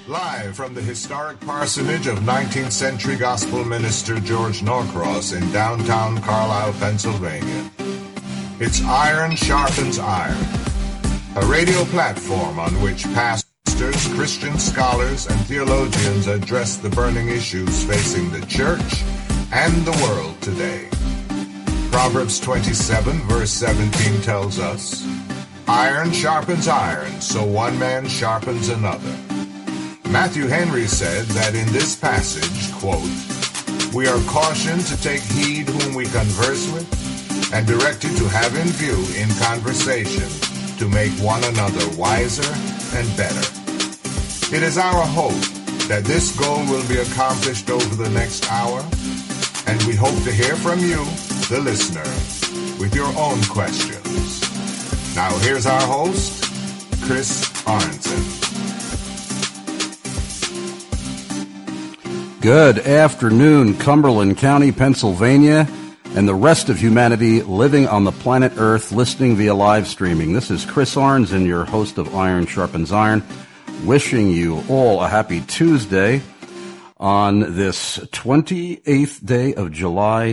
Live from the historic parsonage of 19th century gospel minister George Norcross in downtown Carlisle, Pennsylvania. It's Iron Sharpens Iron, a radio platform on which pastors, Christian scholars, and theologians address the burning issues facing the church and the world today. Proverbs 27 verse 17 tells us, "Iron sharpens iron, so one man sharpens another." Matthew Henry said that in this passage, quote, "We are cautioned to take heed whom we converse with, and directed to have in view in conversation to make one another wiser and better." It is our hope that this goal will be accomplished over the next hour, and we hope to hear from you, the listener, with your own questions. Now here's our host, Chris Arnson. Good afternoon, Cumberland County, Pennsylvania, and the rest of humanity living on the planet Earth, listening via live streaming. This is Chris Arnson, your host of Iron Sharpens Iron, wishing you all a happy Tuesday on this 28th day of July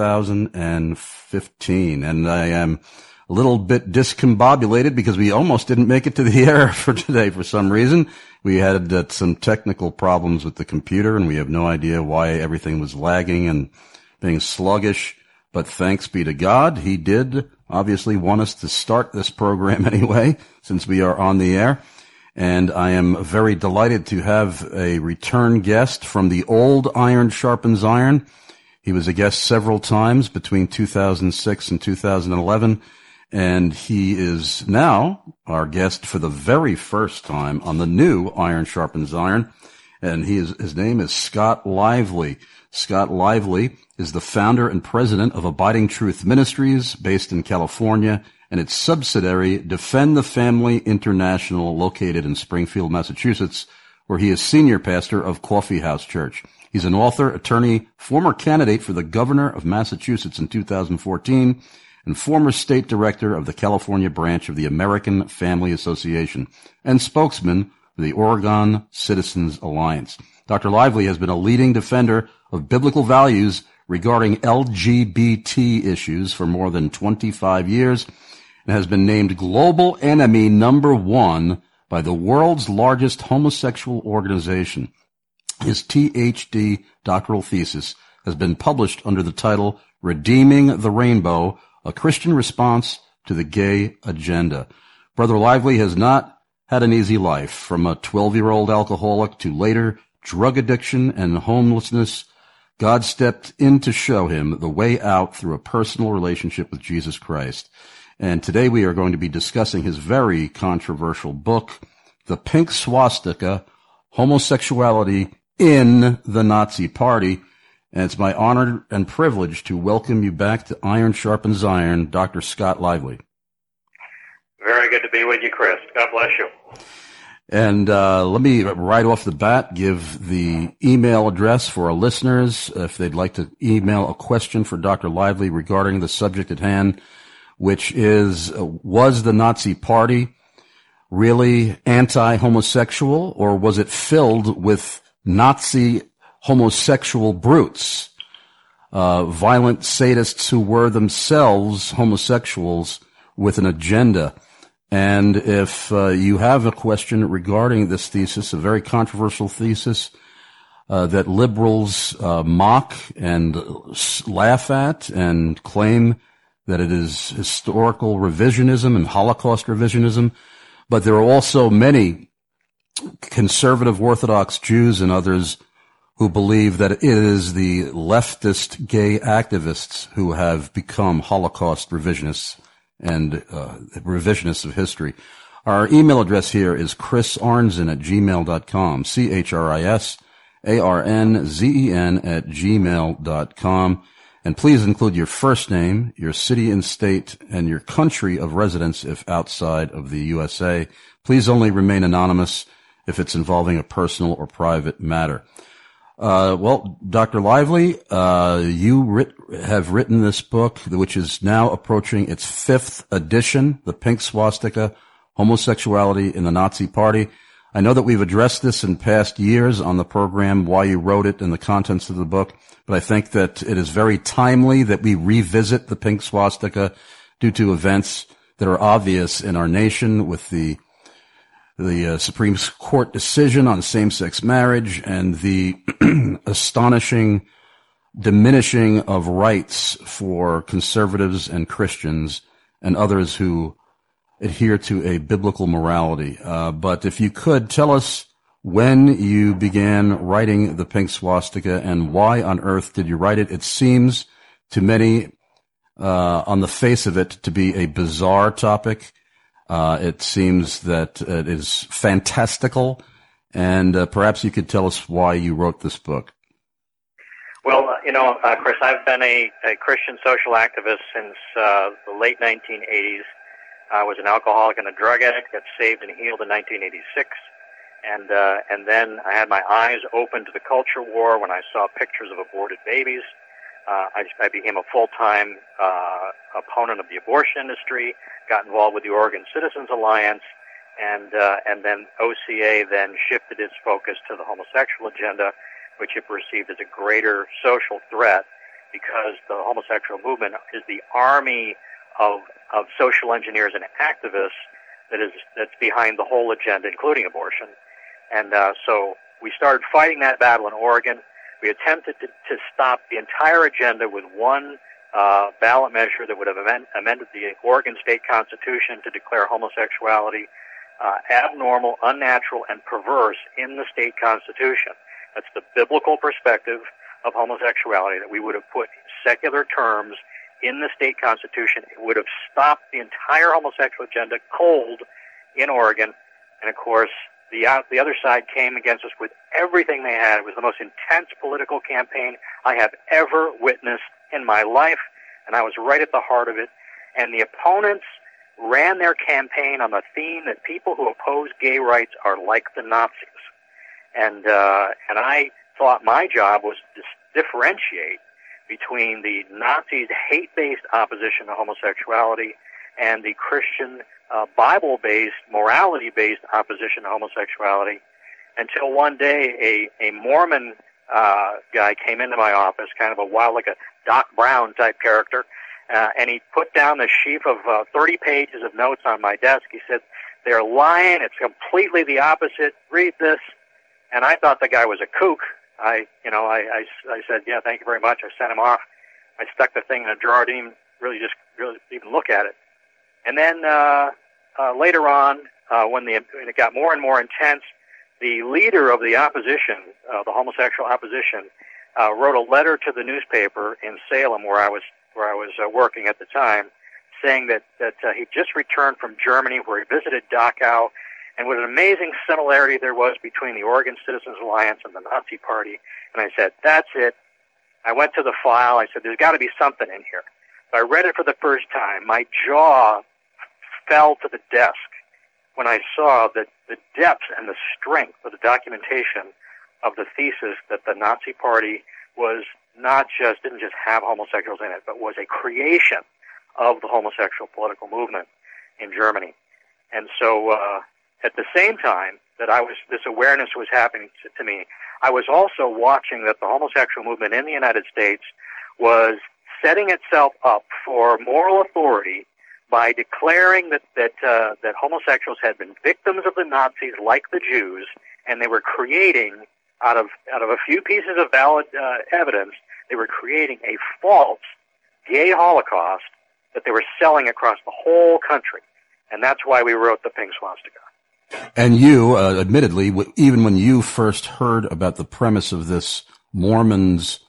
2015. And I am a little bit discombobulated because we almost didn't make it to the air for today for some reason. We had some technical problems with the computer, and we have no idea why everything was lagging and being sluggish. But thanks be to God, He did obviously want us to start this program anyway, since we are on the air. And I am very delighted to have a return guest from the old Iron Sharpens Iron. He was a guest several times between 2006 and 2011. And he is now our guest for the very first time on the new Iron Sharpens Iron. And his name is Scott Lively. Scott Lively is the founder and president of Abiding Truth Ministries based in California and its subsidiary Defend the Family International located in Springfield, Massachusetts, where he is senior pastor of Coffee House Church. He's an author, attorney, former candidate for the governor of Massachusetts in 2014, and former state director of the California branch of the American Family Association, and spokesman for the Oregon Citizens Alliance. Dr. Lively has been a leading defender of biblical values regarding LGBT issues for more than 25 years, and has been named global enemy number 1 by the world's largest homosexual organization. His Ph.D. doctoral thesis has been published under the title Redeeming the Rainbow, a Christian Response to the Gay Agenda. Brother Lively has not had an easy life, from a 12-year-old alcoholic to later drug addiction and homelessness. God stepped in to show him the way out through a personal relationship with Jesus Christ. And today we are going to be discussing his very controversial book, The Pink Swastika, Homosexuality in the Nazi Party. And it's my honor and privilege to welcome you back to Iron Sharpens Iron, Dr. Scott Lively. Very good to be with you, Chris. God bless you. And let me right off the bat give the email address for our listeners if they'd like to email a question for Dr. Lively regarding the subject at hand, which is, was the Nazi Party really anti-homosexual, or was it filled with Nazi homosexual brutes, violent sadists who were themselves homosexuals with an agenda? And if you have a question regarding this thesis, a very controversial thesis that liberals mock and laugh at and claim that it is historical revisionism and Holocaust revisionism, but there are also many conservative Orthodox Jews and others who believe that it is the leftist gay activists who have become Holocaust revisionists and revisionists of history. Our email address here is chrisarnzen@gmail.com, CHRISARNZEN@gmail.com. And please include your first name, your city and state, and your country of residence if outside of the USA. Please only remain anonymous if it's involving a personal or private matter. Well, Dr. Lively, you have written this book, which is now approaching its 5th edition, The Pink Swastika, Homosexuality in the Nazi Party. I know that we've addressed this in past years on the program, why you wrote it and the contents of the book, but I think that it is very timely that we revisit the pink swastika due to events that are obvious in our nation with the Supreme Court decision on same-sex marriage and the astonishing diminishing of rights for conservatives and Christians and others who adhere to a biblical morality. But if you could tell us when you began writing the pink swastika and why on earth did you write it? It seems to many on the face of it to be a bizarre topic. It seems that it is fantastical, and perhaps you could tell us why you wrote this book. Well, Chris, I've been a Christian social activist since the late 1980s. I was an alcoholic and a drug addict, got saved and healed in 1986. And then I had my eyes open to the culture war when I saw pictures of aborted babies. I became a full-time opponent of the abortion industry, got involved with the Oregon Citizens Alliance, and then OCA then shifted its focus to the homosexual agenda, which it perceived as a greater social threat because the homosexual movement is the army of social engineers and activists that's behind the whole agenda, including abortion. And so we started fighting that battle in Oregon. We attempted to stop the entire agenda with one ballot measure that would have amended the Oregon State Constitution to declare homosexuality abnormal, unnatural, and perverse in the state constitution. That's the biblical perspective of homosexuality, that we would have put secular terms in the state constitution. It would have stopped the entire homosexual agenda cold in Oregon. And of course, the other side came against us with everything they had. It was the most intense political campaign I have ever witnessed in my life, and I was right at the heart of it. And the opponents ran their campaign on the theme that people who oppose gay rights are like the Nazis. And I thought my job was to differentiate between the Nazis' hate-based opposition to homosexuality and the Christian Bible-based, morality-based opposition to homosexuality, until one day a Mormon guy came into my office, kind of like a Doc Brown type character, and he put down a sheaf of 30 pages of notes on my desk. He said, "They're lying. It's completely the opposite. Read this." And I thought the guy was a kook. I said, "Yeah, thank you very much." I sent him off. I stuck the thing in a drawer. Didn't even look at it. And then later on, when it got more and more intense, the leader of the opposition, the homosexual opposition, wrote a letter to the newspaper in Salem, where I was working at the time, saying that he just returned from Germany, where he visited Dachau, and what an amazing similarity there was between the Oregon Citizens Alliance and the Nazi Party. And I said, "That's it." I went to the file. I said, "There's got to be something in here." So I read it for the first time. My jaw fell to the desk when I saw the depth and the strength of the documentation of the thesis that the Nazi Party didn't just have homosexuals in it, but was a creation of the homosexual political movement in Germany. And so at the same time that this awareness was happening to me, I was also watching that the homosexual movement in the United States was setting itself up for moral authority by declaring that homosexuals had been victims of the Nazis like the Jews, and they were creating, out of a few pieces of valid evidence, they were creating a false gay Holocaust that they were selling across the whole country. And that's why we wrote the Pink Swastika. And you, admittedly, even when you first heard about the premise of this Mormon's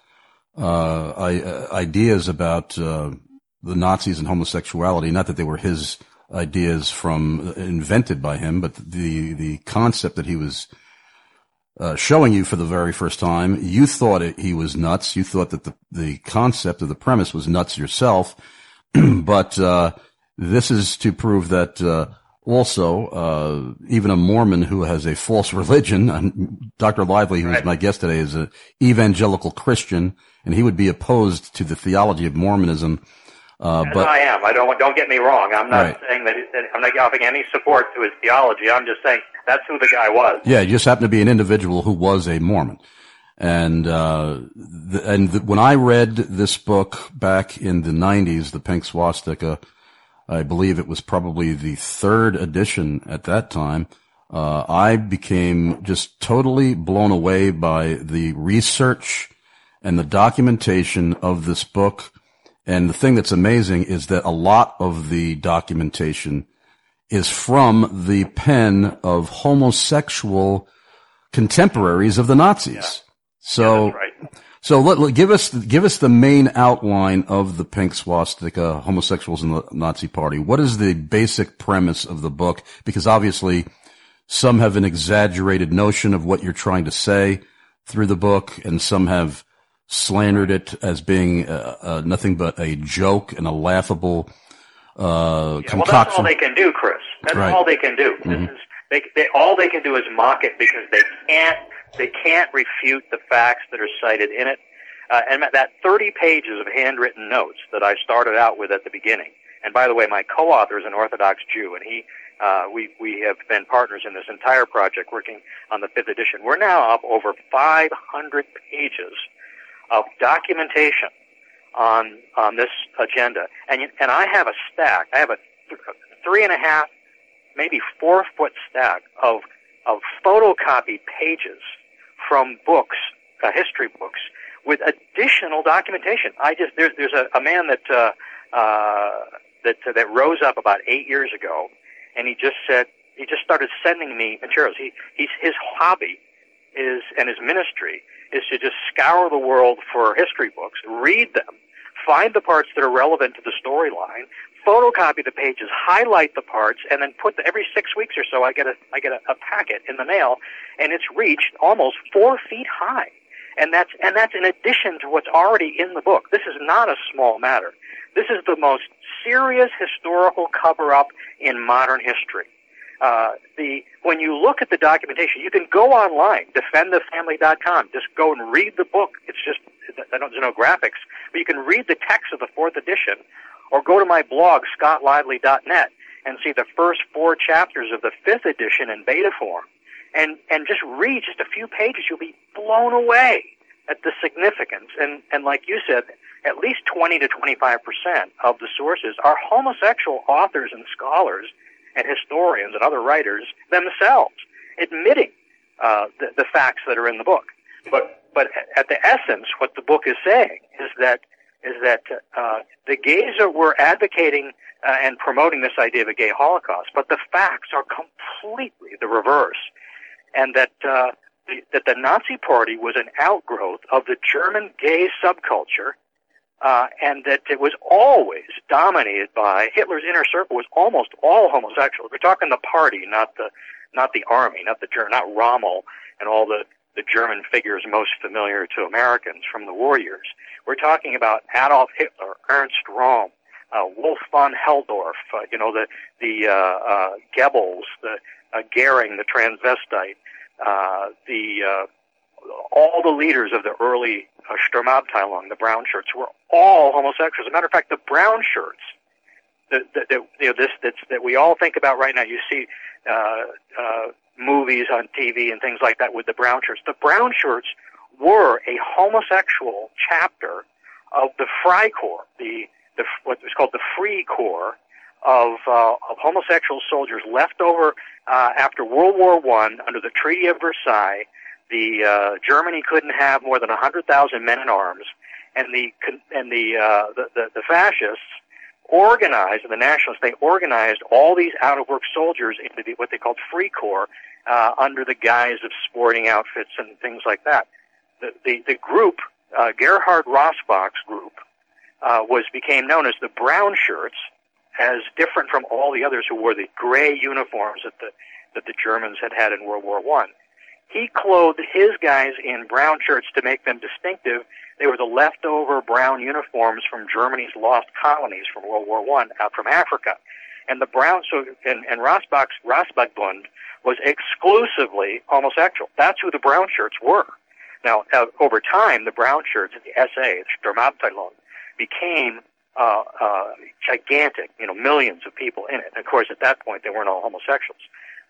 ideas about the Nazis and homosexuality, not that they were his ideas invented by him, but the concept that he was showing you for the very first time, you thought he was nuts. You thought that the concept of the premise was nuts yourself. But this is to prove that also even a Mormon who has a false religion, and Dr. Lively, who is my guest today, is an evangelical Christian, and he would be opposed to the theology of Mormonism. But I am. Don't get me wrong. I'm not saying that I'm not offering any support to his theology. I'm just saying That's who the guy was. Yeah, he just happened to be an individual who was a Mormon. And when I read this book back in the 90s, The Pink Swastika, I believe it was probably the third edition at that time, I became just totally blown away by the research and the documentation of this book. And the thing that's amazing is that a lot of the documentation is from the pen of homosexual contemporaries of the Nazis. Yeah. So, yeah, that's right. So give us the main outline of The Pink Swastika, Homosexuals in the Nazi Party. What is the basic premise of the book? Because obviously some have an exaggerated notion of what you're trying to say through the book, and some have slandered it as being nothing but a joke and a laughable concoction. Well, that's all they can do, Chris. That's right. All they can do. Mm-hmm. All they can do is mock it, because they can't refute the facts that are cited in it. And that 30 pages of handwritten notes that I started out with at the beginning. And by the way, my co-author is an Orthodox Jew, and we have been partners in this entire project, working on the 5th edition. We're now up over 500 pages of documentation on this agenda, and I have a stack. I have a 3.5, maybe 4 foot stack of photocopied pages from books, history books, with additional documentation. There's a man that rose up about 8 years ago, and he just started sending me materials. His hobby and his ministry is to just scour the world for history books, read them, find the parts that are relevant to the storyline, photocopy the pages, highlight the parts, and then every 6 weeks or so I get a packet in the mail, and it's reached almost 4 feet high. And that's in addition to what's already in the book. This is not a small matter. This is the most serious historical cover-up in modern history. When you look at the documentation, you can go online, defendthefamily.com. Just go and read the book. There's no graphics, but you can read the text of the 4th edition, or go to my blog, scottlively.net, and see the first 4 chapters of the 5th edition in beta form. And just read just a few pages. You'll be blown away at the significance. And like you said, at least 20 to 25% of the sources are homosexual authors and scholars and historians and other writers themselves, admitting the facts that are in the book. But at the essence, what the book is saying is that the gays were advocating and promoting this idea of a gay Holocaust, but the facts are completely the reverse, and that the Nazi Party was an outgrowth of the German gay subculture, and that it was always dominated by Hitler's inner circle was almost all homosexuals. We're talking the party, not the army, not Rommel and all the German figures most familiar to Americans from the war years. We're talking about Adolf Hitler, Ernst Röhm, Wolf von Helldorf, the Goebbels, the Goering, the transvestite, all the leaders of the early Sturmabteilung, the brown shirts, were all homosexuals. As a matter of fact, the brown shirts that we all think about right now, you see movies on TV and things like that with the brown shirts. The brown shirts were a homosexual chapter of the Freikorps, what was called the Free Corps of homosexual soldiers left over after World War I under the Treaty of Versailles. Germany couldn't have more than 100,000 men in arms, and the fascists organized, and the nationalists, they organized all these out-of-work soldiers into what they called Free Corps under the guise of sporting outfits and things like that. The group, Gerhard Rossbach's group, became known as the Brown Shirts, as different from all the others who wore the gray uniforms that the Germans had in World War I. He clothed his guys in brown shirts to make them distinctive. They were the leftover brown uniforms from Germany's lost colonies from World War I out from Africa. And the brown, and Rossbachbund was exclusively homosexual. That's who the brown shirts were. Now, over time, the brown shirts, the SA, the Sturmabteilung, became gigantic, millions of people in it. And of course, at that point, they weren't all homosexuals.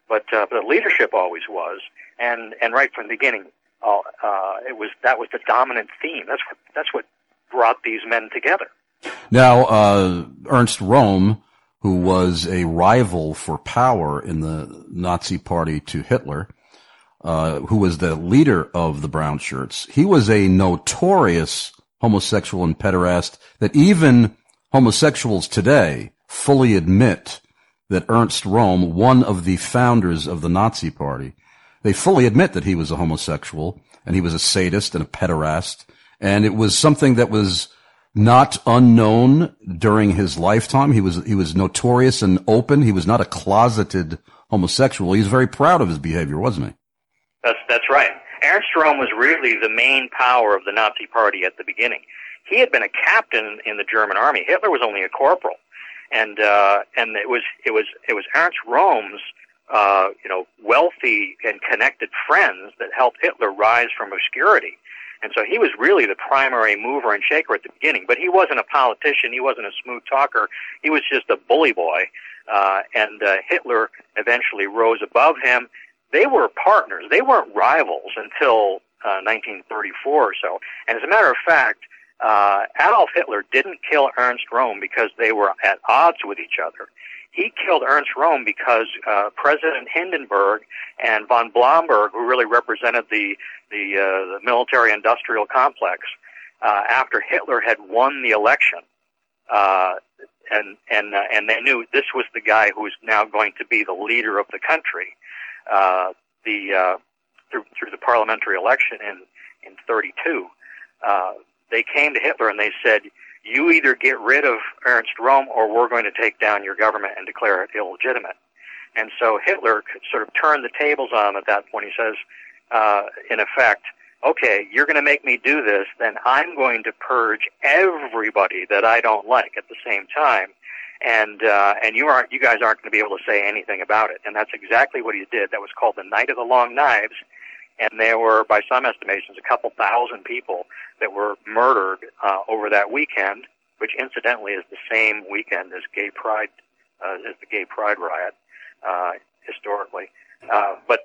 but the leadership always was, and right from the beginning, that was the dominant theme. That's what brought these men together. Now, Ernst Röhm, who was a rival for power in the Nazi Party to Hitler, who was the leader of the Brown Shirts, he was a notorious homosexual and pederast that even homosexuals today fully admit that Ernst Röhm, one of the founders of the Nazi Party, they fully admit that he was a homosexual and he was a sadist and a pederast. And it was something that was not unknown during his lifetime. He was notorious and open. He was not a closeted homosexual. He was very proud of his behavior, wasn't he? That's right. Ernst Röhm was really the main power of the Nazi Party at the beginning. He had been a captain in the German army. Hitler was only a corporal, and it was Ernst Röhm's wealthy and connected friends that helped Hitler rise from obscurity. And so he was really the primary mover and shaker at the beginning. But he wasn't a politician. He wasn't a smooth talker. He was just a bully boy. And Hitler eventually rose above him. They were partners. They weren't rivals until 1934 or so. And as a matter of fact, Adolf Hitler didn't kill Ernst Röhm because they were at odds with each other. He killed Ernst Röhm because President Hindenburg and von Blomberg, who really represented the military-industrial complex, after Hitler had won the election, and they knew this was the guy who was now going to be the leader of the country, through the parliamentary election in 32. They came to Hitler and they said, "You either get rid of Ernst Röhm or we're going to take down your government and declare it illegitimate." And so Hitler sort of turned the tables on him at that point. He says, in effect, "Okay, you're going to make me do this, then I'm going to purge everybody that I don't like at the same time, and you guys aren't going to be able to say anything about it." And that's exactly what he did. That was called the Night of the Long Knives, and there were, by some estimations, a couple thousand people that were murdered over that weekend, which incidentally is the same weekend as Gay Pride, as the Gay Pride riot, historically. But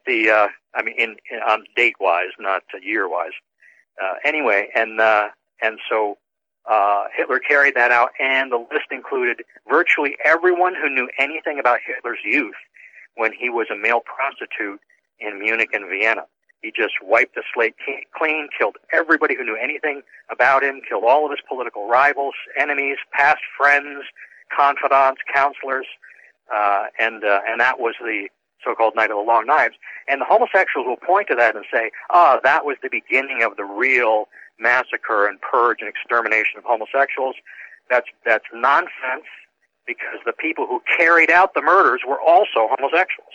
on date-wise, not year-wise. Anyway, and so Hitler carried that out, and the list included virtually everyone who knew anything about Hitler's youth when he was a male prostitute in Munich and Vienna. He just wiped the slate clean, killed everybody who knew anything about him, killed all of his political rivals, enemies, past friends, confidants, counselors, and that was the so-called Night of the Long Knives. And the homosexuals will point to that and say, that was the beginning of the real massacre and purge and extermination of homosexuals. That's nonsense, because the people who carried out the murders were also homosexuals.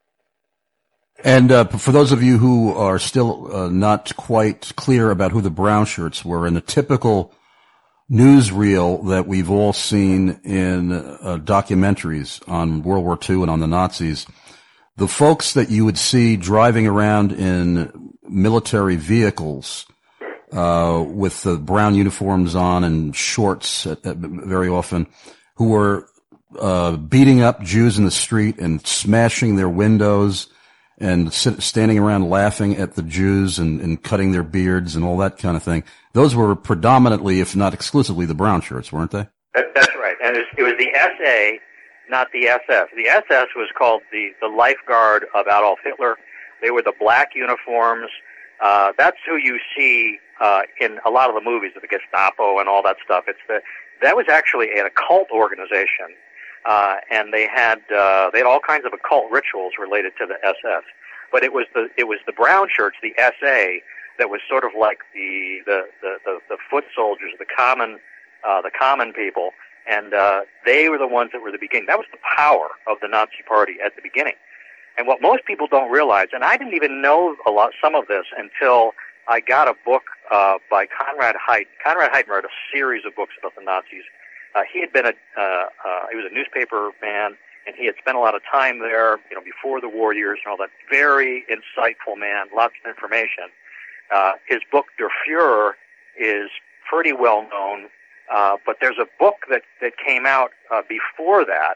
And for those of you who are still not quite clear about who the Brown Shirts were, in the typical newsreel that we've all seen in documentaries on World War II and on the Nazis, the folks that you would see driving around in military vehicles with the brown uniforms on and shorts very often, who were beating up Jews in the street and smashing their windows and standing around laughing at the Jews and cutting their beards and all that kind of thing. Those were predominantly, if not exclusively, the Brown Shirts, weren't they? That's right. And it was the SA, not the SS. The SS was called the lifeguard of Adolf Hitler. They were the black uniforms. That's who you see in a lot of the movies of the Gestapo and all that stuff. That was actually an occult organization. And they had all kinds of occult rituals related to the SS, but it was the Brown Shirts, the SA, that was sort of like the foot soldiers, the common people, and they were the ones that were the beginning. That was the power of the Nazi Party at the beginning. And what most people don't realize, and I didn't even know some of this until I got a book by Conrad Heidt. Conrad Heidt wrote a series of books about the Nazis. He had been he was a newspaper man, and he had spent a lot of time there, before the war years and all that. Very insightful man, lots of information. His book, Der Fuhrer, is pretty well known, but there's a book that came out before that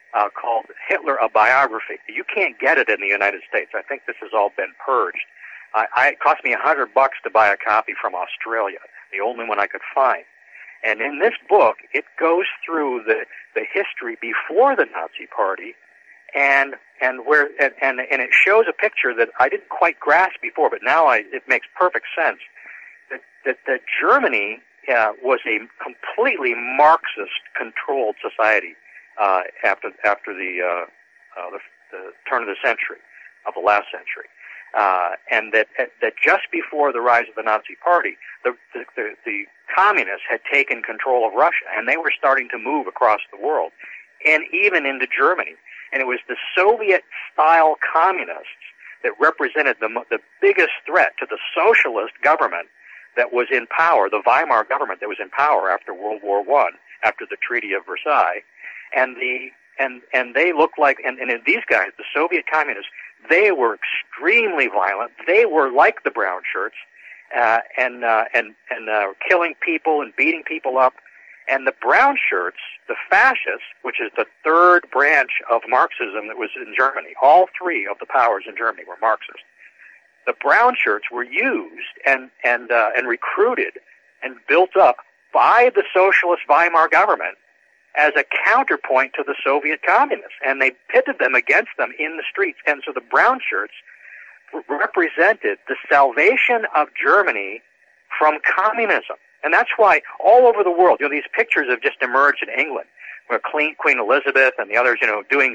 called Hitler: A Biography. You can't get it in the United States. I think this has all been purged. It cost me $100 to buy a copy from Australia, the only one I could find. And in this book, it goes through the history before the Nazi Party, and it shows a picture that I didn't quite grasp before, but now it makes perfect sense. That Germany was a completely Marxist-controlled society after the turn of the century, of the last century. And that just before the rise of the Nazi Party, the communists had taken control of Russia, and they were starting to move across the world, and even into Germany. And it was the Soviet-style communists that represented the biggest threat to the socialist government that was in power, the Weimar government that was in power after World War I, after the Treaty of Versailles. And they looked like, and these guys, the Soviet communists, they were extremely violent. They were like the brown shirts, and killing people and beating people up. And the brown shirts, the fascists, which is the third branch of Marxism that was in Germany, all three of the powers in Germany were Marxist. The brown shirts were used and recruited and built up by the socialist Weimar government as a counterpoint to the Soviet communists, and they pitted them against them in the streets. And so the brown shirts represented the salvation of Germany from communism. And that's why all over the world, these pictures have just emerged in England, where Queen Elizabeth and the others, doing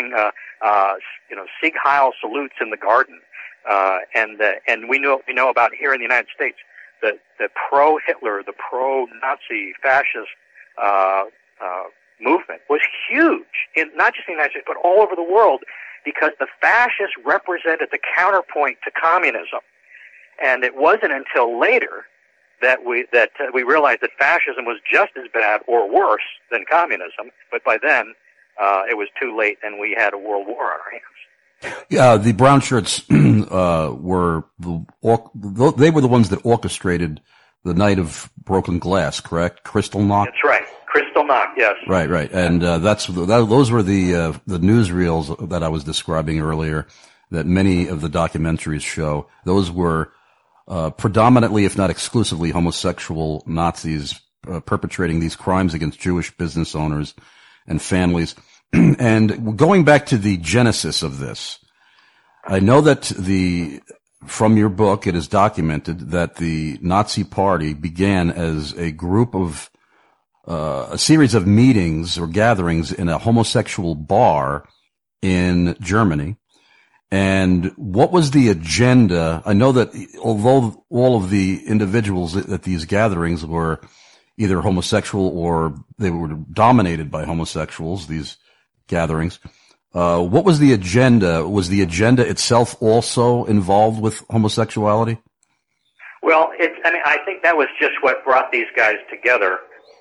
Sieg Heil salutes in the garden. And we know about here in the United States, the pro-Hitler, the pro-Nazi fascist movement was huge, not just in the United States, but all over the world, because the fascists represented the counterpoint to communism. And it wasn't until later that we realized that fascism was just as bad or worse than communism, but by then it was too late, and we had a world war on our hands. Yeah, the brown shirts were they were the ones that orchestrated the Night of Broken Glass, correct? Kristallnacht. That's right, Kristallnacht. Yes. Right, and those were the newsreels that I was describing earlier. That many of the documentaries show. Those were predominantly, if not exclusively, homosexual Nazis perpetrating these crimes against Jewish business owners and families. And going back to the genesis of this, I know that from your book, it is documented that the Nazi Party began as a group of a series of meetings or gatherings in a homosexual bar in Germany. And what was the agenda? I know that although all of the individuals at these gatherings were either homosexual or they were dominated by homosexuals, these gatherings, what was the agenda? Was the agenda itself also involved with homosexuality? Well, I think that was just what brought these guys together.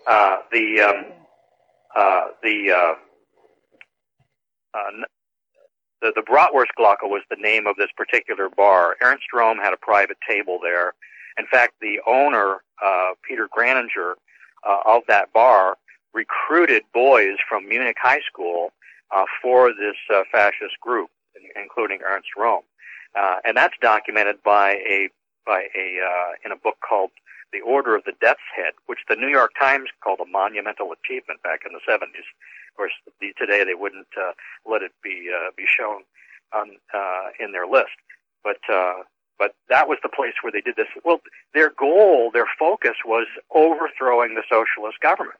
The Bratwurstglocke was the name of this particular bar. Ernst Röhm had a private table there. In fact, the owner, Peter Graninger, of that bar, recruited boys from Munich High School for this fascist group, including Ernst Röhm, and that's documented in a book called The Order of the Death's Head, which the New York Times called a monumental achievement back in the 70s. Of course, today they wouldn't let it be shown in their list, but that was the place where they did this. Well, their goal, their focus was overthrowing the socialist government.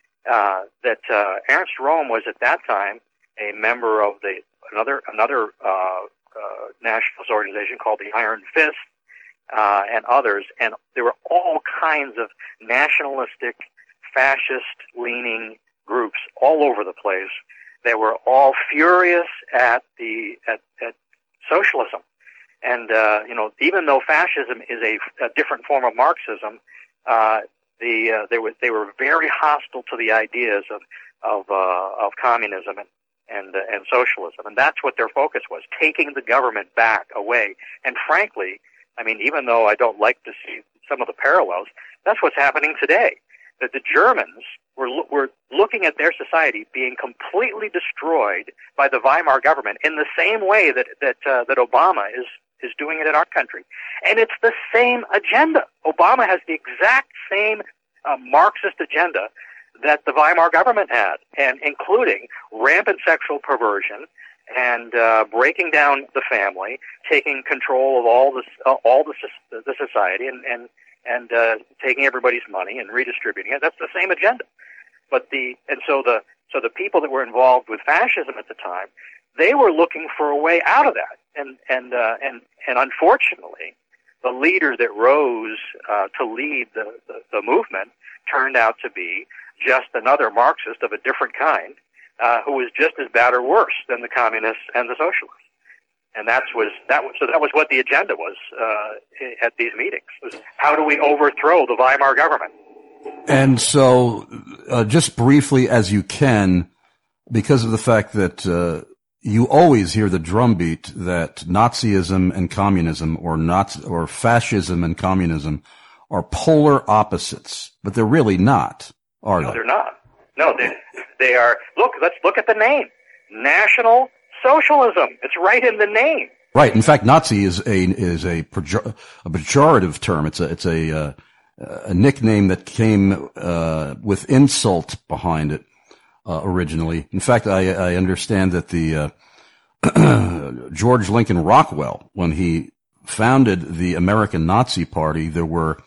Ernst Röhm was at that time a member of another nationalist organization called the Iron Fist, and others, and there were all kinds of nationalistic, fascist-leaning groups all over the place. They were all furious at socialism, and even though fascism is a different form of Marxism, they were very hostile to the ideas of communism and socialism, and that's what their focus was: taking the government back away. And frankly, even though I don't like to see some of the parallels, that's what's happening today. That the Germans, were looking at their society being completely destroyed by the Weimar government in the same way that Obama is doing it in our country. And it's the same agenda. Obama has the exact same Marxist agenda that the Weimar government had, and including rampant sexual perversion and breaking down the family, taking control of all the society, and taking everybody's money and redistributing it. That's the same agenda. So the people that were involved with fascism at the time, they were looking for a way out of that. And unfortunately, the leader that rose to lead the movement turned out to be just another Marxist of a different kind, who was just as bad or worse than the communists and the socialists. And that was what the agenda was at these meetings. Was how do we overthrow the Weimar government? And so, just briefly as you can, because of the fact that you always hear the drumbeat that Nazism and communism, or fascism and communism, are polar opposites, but they're really not, are they? No, they're not. No, they are. Look, let's look at the name: National Socialism. It's right in the name. Right. In fact, Nazi is a pejorative term. It's a nickname that came with insult behind it originally. In fact, I understand that the George Lincoln Rockwell, when he founded the American Nazi Party, there were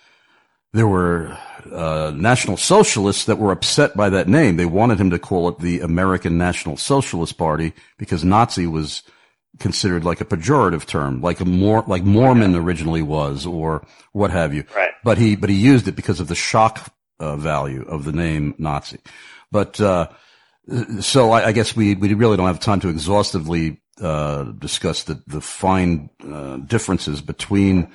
National Socialists that were upset by that name. They wanted him to call it the American National Socialist Party because Nazi was considered like a pejorative term, like Mormon originally was, or what have you. Right. But he used it because of the shock value of the name Nazi. But so I guess we really don't have time to exhaustively discuss the fine differences between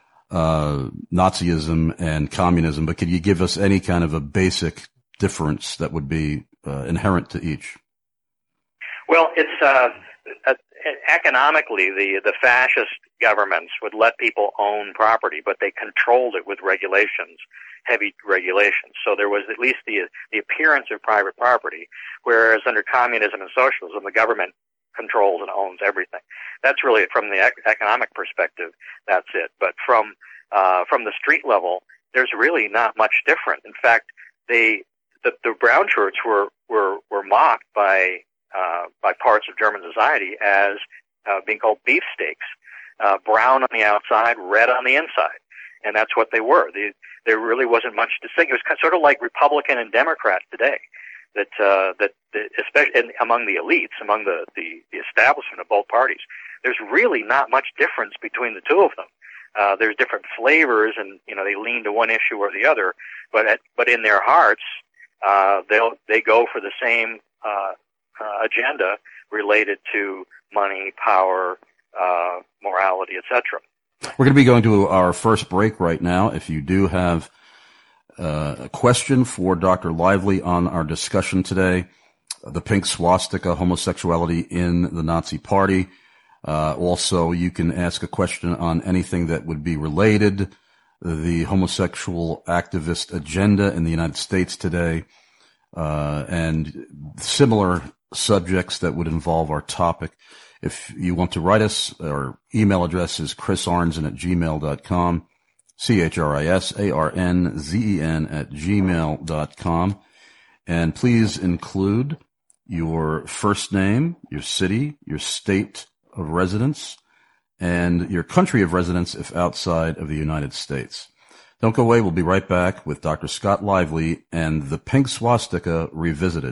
Nazism and communism, but could you give us any kind of a basic difference that would be inherent to each? Well, it's economically, the fascist governments would let people own property, but they controlled it with regulations, heavy regulations. So there was at least the appearance of private property, whereas under communism and socialism, the government controls and owns everything. That's really, from the economic perspective, that's it. But from the street level, there's really not much different. In fact, the brown shirts were mocked by parts of German society as being called beefsteaks, brown on the outside, red on the inside, and that's what they were. There really wasn't much distinction. It was sort of like Republican and Democrat today. That especially among the elites, among the establishment of both parties, there's really not much difference between the two of them. There's different flavors, and they lean to one issue or the other, but in their hearts, they go for the same agenda related to money, power, morality, etc. We're going to be going to our first break right now. If you do have a question for Dr. Lively on our discussion today, the pink swastika, homosexuality in the Nazi Party. Also, you can ask a question on anything that would be related, the homosexual activist agenda in the United States today, and similar subjects that would involve our topic. If you want to write us, our email address is chrisarnzen@gmail.com. CHRISARNZEN@gmail.com. And please include your first name, your city, your state of residence, and your country of residence if outside of the United States. Don't go away. We'll be right back with Dr. Scott Lively and the Pink Swastika Revisited.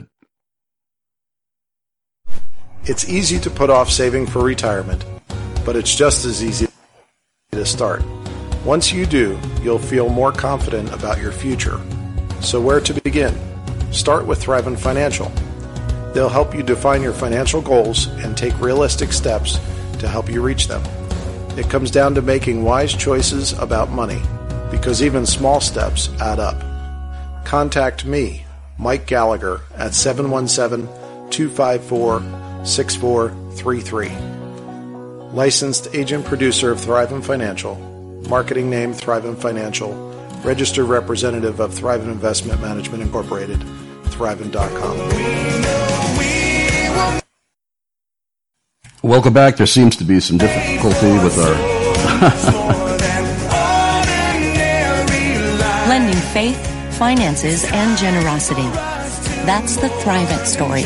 It's easy to put off saving for retirement, but it's just as easy to start. Once you do, you'll feel more confident about your future. So where to begin? Start with Thrivent Financial. They'll help you define your financial goals and take realistic steps to help you reach them. It comes down to making wise choices about money, because even small steps add up. Contact me, Mike Gallagher, at 717-254-6433. Licensed agent producer of Thrivent Financial. Marketing name Thrivent Financial. registered representative of Thrivent Investment Management Incorporated, Thrivent.com. Welcome back. There seems to be some difficulty with our blending faith, finances, and generosity. That's the Thrivent story.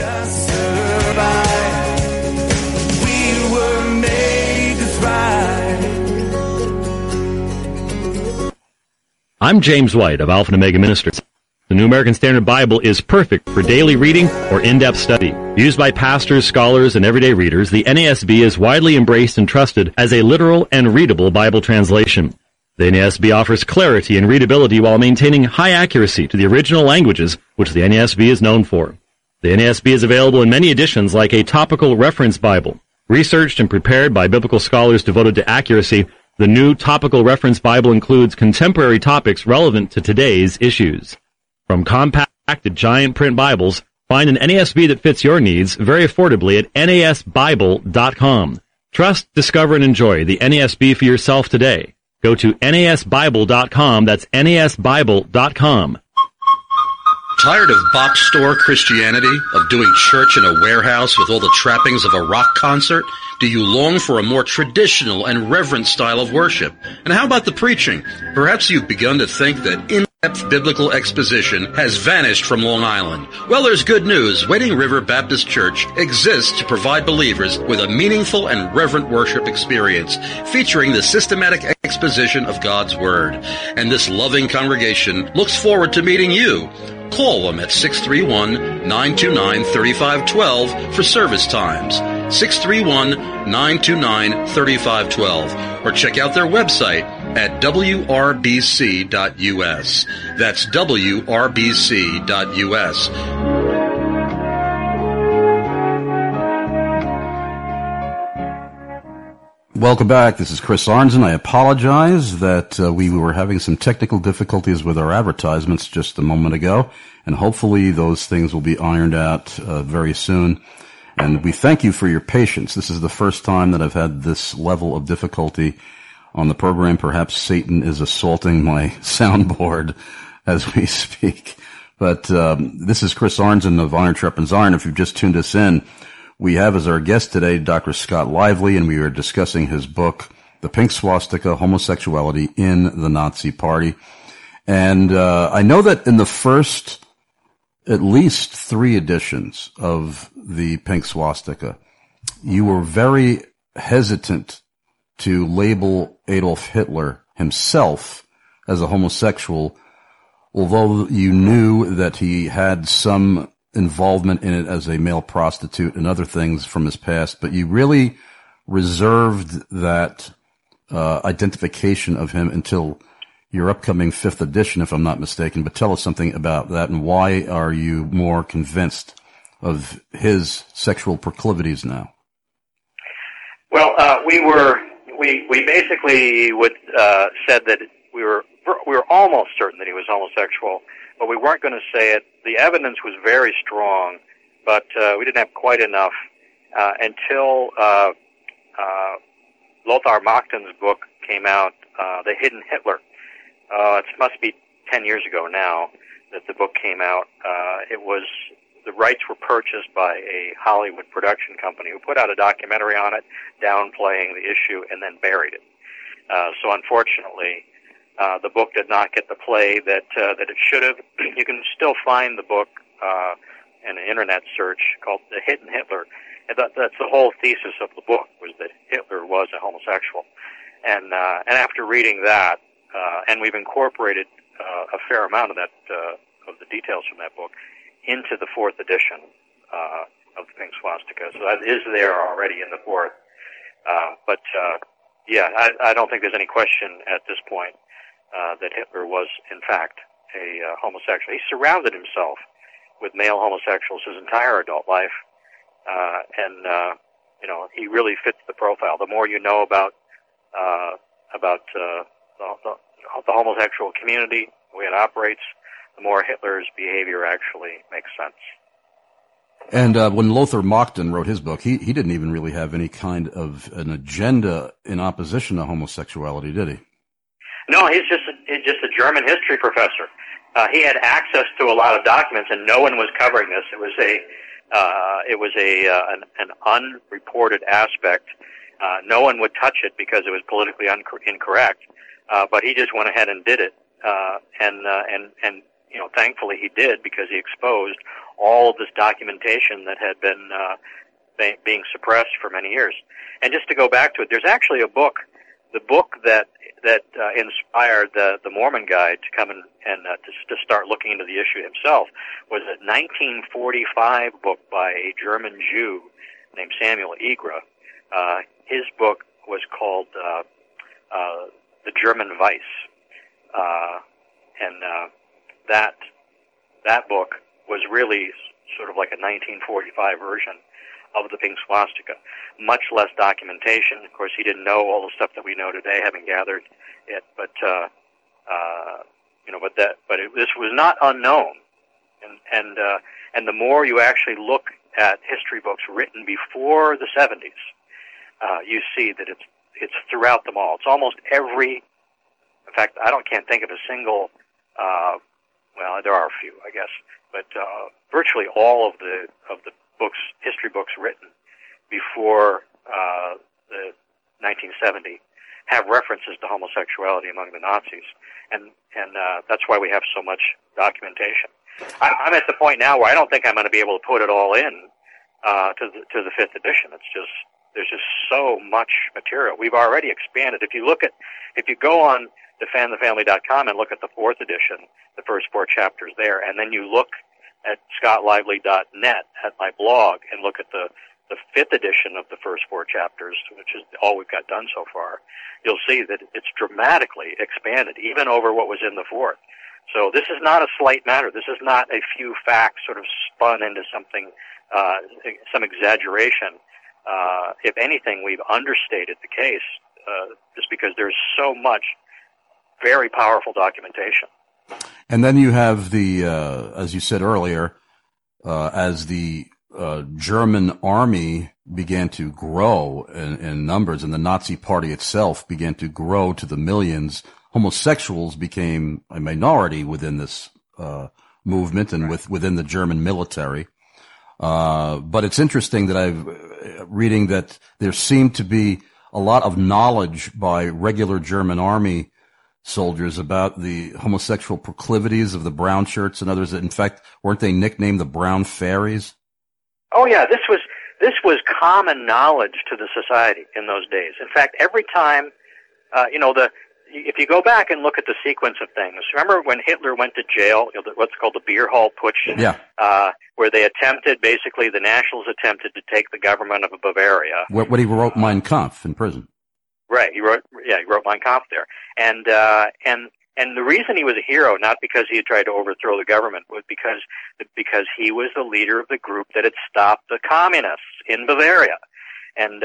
I'm James White of Alpha and Omega Ministries. The New American Standard Bible is perfect for daily reading or in-depth study. Used by pastors, scholars, and everyday readers, the NASB is widely embraced and trusted as a literal and readable Bible translation. The NASB offers clarity and readability while maintaining high accuracy to the original languages, which the NASB is known for. The NASB is available in many editions like a topical reference Bible. Researched and prepared by biblical scholars devoted to accuracy, the new Topical Reference Bible includes contemporary topics relevant to today's issues. From compact to giant print Bibles, find an NASB that fits your needs very affordably at NASBible.com. Trust, discover, and enjoy the NASB for yourself today. Go to NASBible.com. That's NASBible.com. Tired of box store Christianity, of doing church in a warehouse with all the trappings of a rock concert? Do you long for a more traditional and reverent style of worship? And how about the preaching? Perhaps you've begun to think that in-depth biblical exposition has vanished from Long Island. Well, there's good news. Wading River Baptist Church exists to provide believers with a meaningful and reverent worship experience, featuring the systematic exposition of God's Word. And this loving congregation looks forward to meeting you. Call them at 631-929-3512 for service times. 631-929-3512. Or check out their website at wrbc.us. That's wrbc.us. Welcome back. This is Chris Arnzen. I apologize that we were having some technical difficulties with our advertisements just a moment ago, and hopefully those things will be ironed out very soon. And we thank you for your patience. This is the first time that I've had this level of difficulty on the program. Perhaps Satan is assaulting my soundboard as we speak. But this is Chris Arnzen of Iron Sharpens Iron. If you've just tuned us in, we have as our guest today Dr. Scott Lively, and we are discussing his book, The Pink Swastika, Homosexuality in the Nazi Party. And I know that in the first at least 3 editions of The Pink Swastika, you were very hesitant to label Adolf Hitler himself as a homosexual, although you knew that he had some involvement in it as a male prostitute and other things from his past, but you really reserved that identification of him until your upcoming 5th edition, if I'm not mistaken. But tell us something about that, and why are you more convinced of his sexual proclivities now? Well, we basically would said that we were almost certain that he was homosexual, but we weren't going to say it. The evidence was very strong, but we didn't have quite enough until Lothar Machten's book came out, The Hidden Hitler. It must be 10 years ago now that the book came out. The rights were purchased by a Hollywood production company who put out a documentary on it, downplaying the issue, and then buried it. So unfortunately, the book did not get the play that it should have. You can still find the book in an internet search called The Hidden Hitler. And that's the whole thesis of the book, was that Hitler was a homosexual. And after reading that, and we've incorporated a fair amount of that of the details from that book into the 4th edition of the Pink Swastika. So that is there already in the 4th. I don't think there's any question at this point that Hitler was, in fact, a homosexual. He surrounded himself with male homosexuals his entire adult life, and he really fits the profile. The more you know about the homosexual community, the way it operates, the more Hitler's behavior actually makes sense. And when Lothar Machten wrote his book, he didn't even really have any kind of an agenda in opposition to homosexuality, did he? No, he's just just a German history professor. He had access to a lot of documents, and no one was covering this. It was an unreported aspect. No one would touch it because it was politically incorrect. But he just went ahead and did it, and thankfully he did, because he exposed all of this documentation that had been being suppressed for many years. And just to go back to it, there's actually a book, the book that inspired the Mormon guy to come and to start looking into the issue himself, was a 1945 book by a German Jew named Samuel Egra. His book was called The German Vice, and that book was really sort of like a 1945 version of the pink swastika. Much less documentation. Of course, he didn't know all the stuff that we know today, having gathered it. This was not unknown. And the more you actually look at history books written before the 70s, you see that it's throughout them all. It's almost every. In fact, can't think of a single. Well, there are a few, I guess, but virtually all of the books, history books written before the 1970, have references to homosexuality among the Nazis, and that's why we have so much documentation. I'm at the point now where I don't think I'm going to be able to put it all in to the 5th edition. There's just so much material. We've already expanded. If you go on defendthefamily.com and look at the 4th edition, the first 4 chapters there, and then you look at scottlively.net at my blog and look at the 5th edition of the first 4 chapters, which is all we've got done so far, you'll see that it's dramatically expanded, even over what was in the 4th. So this is not a slight matter. This is not a few facts sort of spun into something, some exaggeration. If anything, we've understated the case, just because there's so much very powerful documentation. And then you have the, as you said earlier, as the German army began to grow in numbers, and the Nazi Party itself began to grow to the millions, homosexuals became a minority within this movement and within the German military. But it's interesting that I'm reading that there seemed to be a lot of knowledge by regular German army soldiers about the homosexual proclivities of the brown shirts and others. In fact, weren't they nicknamed the Brown Fairies? Oh yeah, this was common knowledge to the society in those days. In fact, every time, if you go back and look at the sequence of things, remember when Hitler went to jail, what's called the Beer Hall Putsch? Yeah. Where they basically the Nationals attempted to take the government of Bavaria. What he wrote Mein Kampf in prison. Right, he wrote Mein Kampf there. And the reason he was a hero, not because he had tried to overthrow the government, was because he was the leader of the group that had stopped the communists in Bavaria. And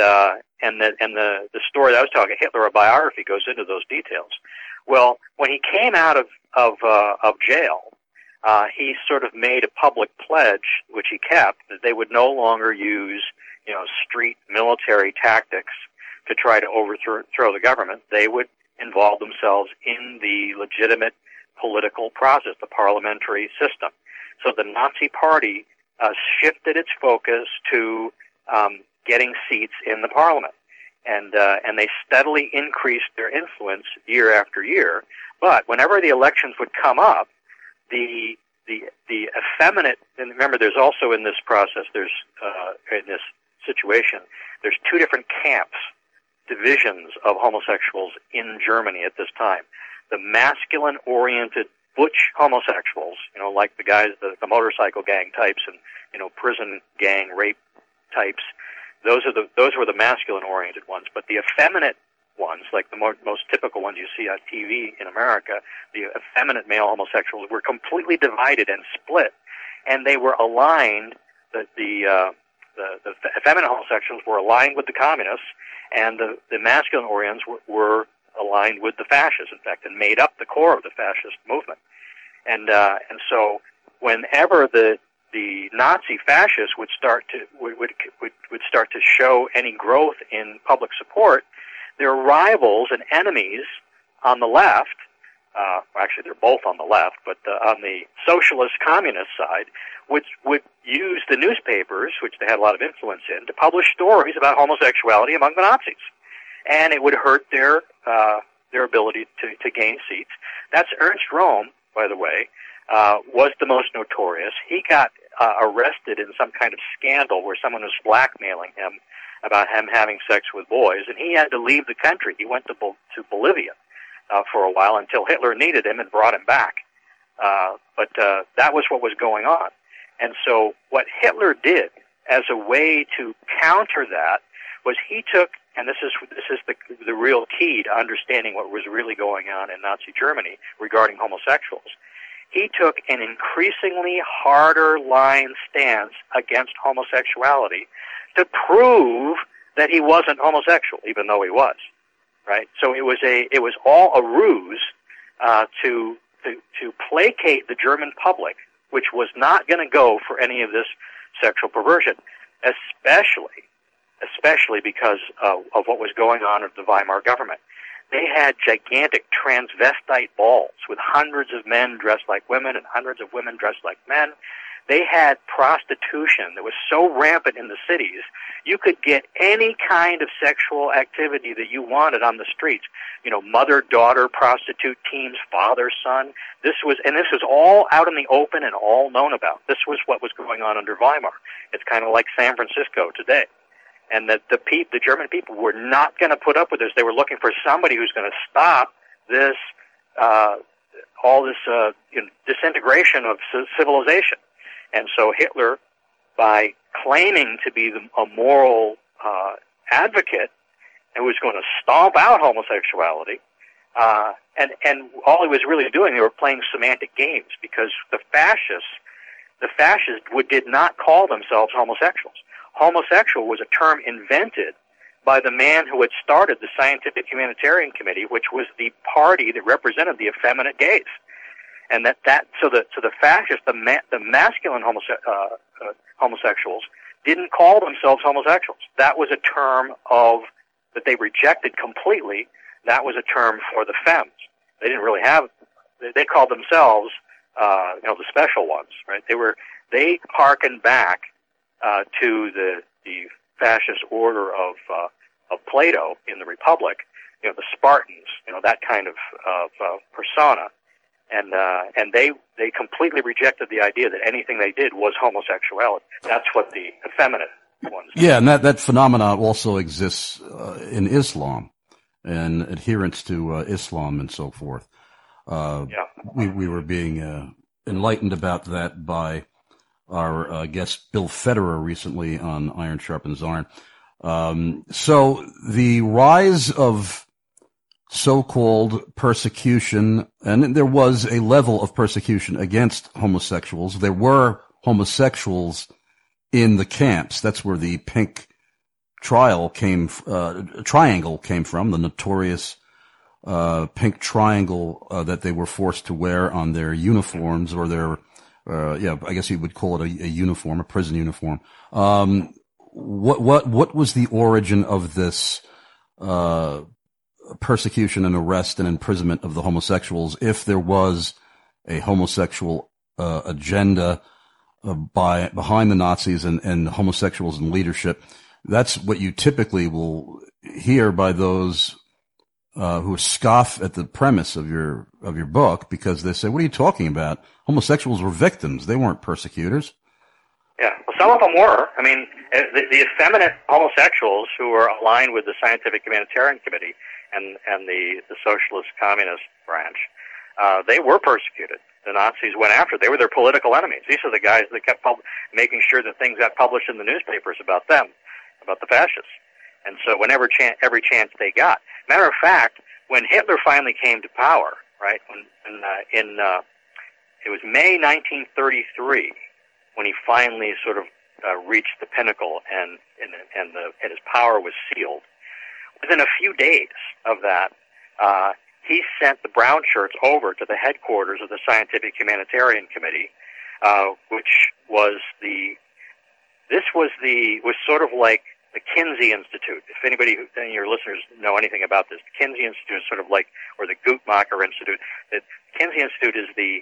the story that I was talking, Hitler, a biography, goes into those details. Well, when he came out of jail, he sort of made a public pledge, which he kept, that they would no longer use, street military tactics to try to overthrow the government. They would involve themselves in the legitimate political process, the parliamentary system. So the Nazi Party shifted its focus to getting seats in the parliament, and they steadily increased their influence year after year. But whenever the elections would come up, the effeminate, and remember, there's also in this process, there's in this situation, there's 2 different divisions of homosexuals in Germany at this time. The masculine-oriented butch homosexuals, like the guys, the motorcycle gang types and, prison gang rape types, those were the masculine-oriented ones. But the effeminate ones, like the most typical ones you see on TV in America, the effeminate male homosexuals were completely divided and split, and they were aligned, the effeminate homosexuals were aligned with the communists, and the masculine Orients were aligned with the fascists, in fact, and made up the core of the fascist movement. And so whenever the Nazi fascists would start to show any growth in public support, their rivals and enemies on the left actually they're both on the left, but on the socialist communist side, would use the newspapers, which they had a lot of influence in, to publish stories about homosexuality among the Nazis. And it would hurt their ability to gain seats. That's Ernst Röhm, by the way, was the most notorious. He got arrested in some kind of scandal where someone was blackmailing him about him having sex with boys, and he had to leave the country. He went to Bolivia for a while until Hitler needed him and brought him back. But that was what was going on. And so what Hitler did as a way to counter that was he took, and this is the real key to understanding what was really going on in Nazi Germany regarding homosexuals. He took an increasingly harder line stance against homosexuality to prove that he wasn't homosexual, even though he was. Right? So it was all a ruse to placate the German public, which was not going to go for any of this sexual perversion, especially because of what was going on with the Weimar government. They had gigantic transvestite balls with hundreds of men dressed like women and hundreds of women dressed like men. They had prostitution that was so rampant in the cities, you could get any kind of sexual activity that you wanted on the streets. You know, mother-daughter prostitute teams, father-son. This was all out in the open and all known about. This was what was going on under Weimar. It's kind of like San Francisco today. And that the German people were not going to put up with this. They were looking for somebody who's going to stop this, all this disintegration of civilization. And so Hitler, by claiming to be a moral advocate and was going to stomp out homosexuality, and all he was really doing, they were playing semantic games, because the fascists did not call themselves homosexuals. Homosexual was a term invented by the man who had started the Scientific Humanitarian Committee, which was the party that represented the effeminate gays. And so the fascists, the masculine homosexuals didn't call themselves homosexuals. That was a term that they rejected completely. That was a term for the femmes. They didn't really have. They called themselves, the special ones, right? They hearkened back to the fascist order of Plato in the Republic, the Spartans, that kind of persona. And they completely rejected the idea that anything they did was homosexuality. That's what the effeminate ones did. Yeah, and that phenomena also exists in Islam and adherence to Islam and so forth. We were being enlightened about that by our guest Bill Federer recently on Iron Sharpens Iron. So the rise of so-called persecution, and there was a level of persecution against homosexuals. There were homosexuals in the camps. That's where the pink triangle came from, the notorious pink triangle that they were forced to wear on their uniforms, or their I guess you would call it a uniform, a prison uniform. What was the origin of this persecution and arrest and imprisonment of the homosexuals, if there was a homosexual agenda behind the Nazis and homosexuals in leadership? That's what you typically will hear by those who scoff at the premise of your book, because they say, "What are you talking about? Homosexuals were victims; they weren't persecutors." Yeah, well, some of them were. I mean, the effeminate homosexuals who were aligned with the Scientific Humanitarian Committee and the Socialist Communist branch, they were persecuted. The Nazis went after. They were their political enemies. These are the guys that kept making sure that things got published in the newspapers about them, about the fascists. And so every chance they got. Matter of fact, when Hitler finally came to power, right, it was May 1933 when he finally sort of reached the pinnacle and his power was sealed. Within a few days of that, he sent the brown shirts over to the headquarters of the Scientific Humanitarian Committee, which was sort of like the Kinsey Institute. If anybody, any of your listeners know anything about this, the Kinsey Institute is sort of like, or the Guttmacher Institute. The Kinsey Institute is the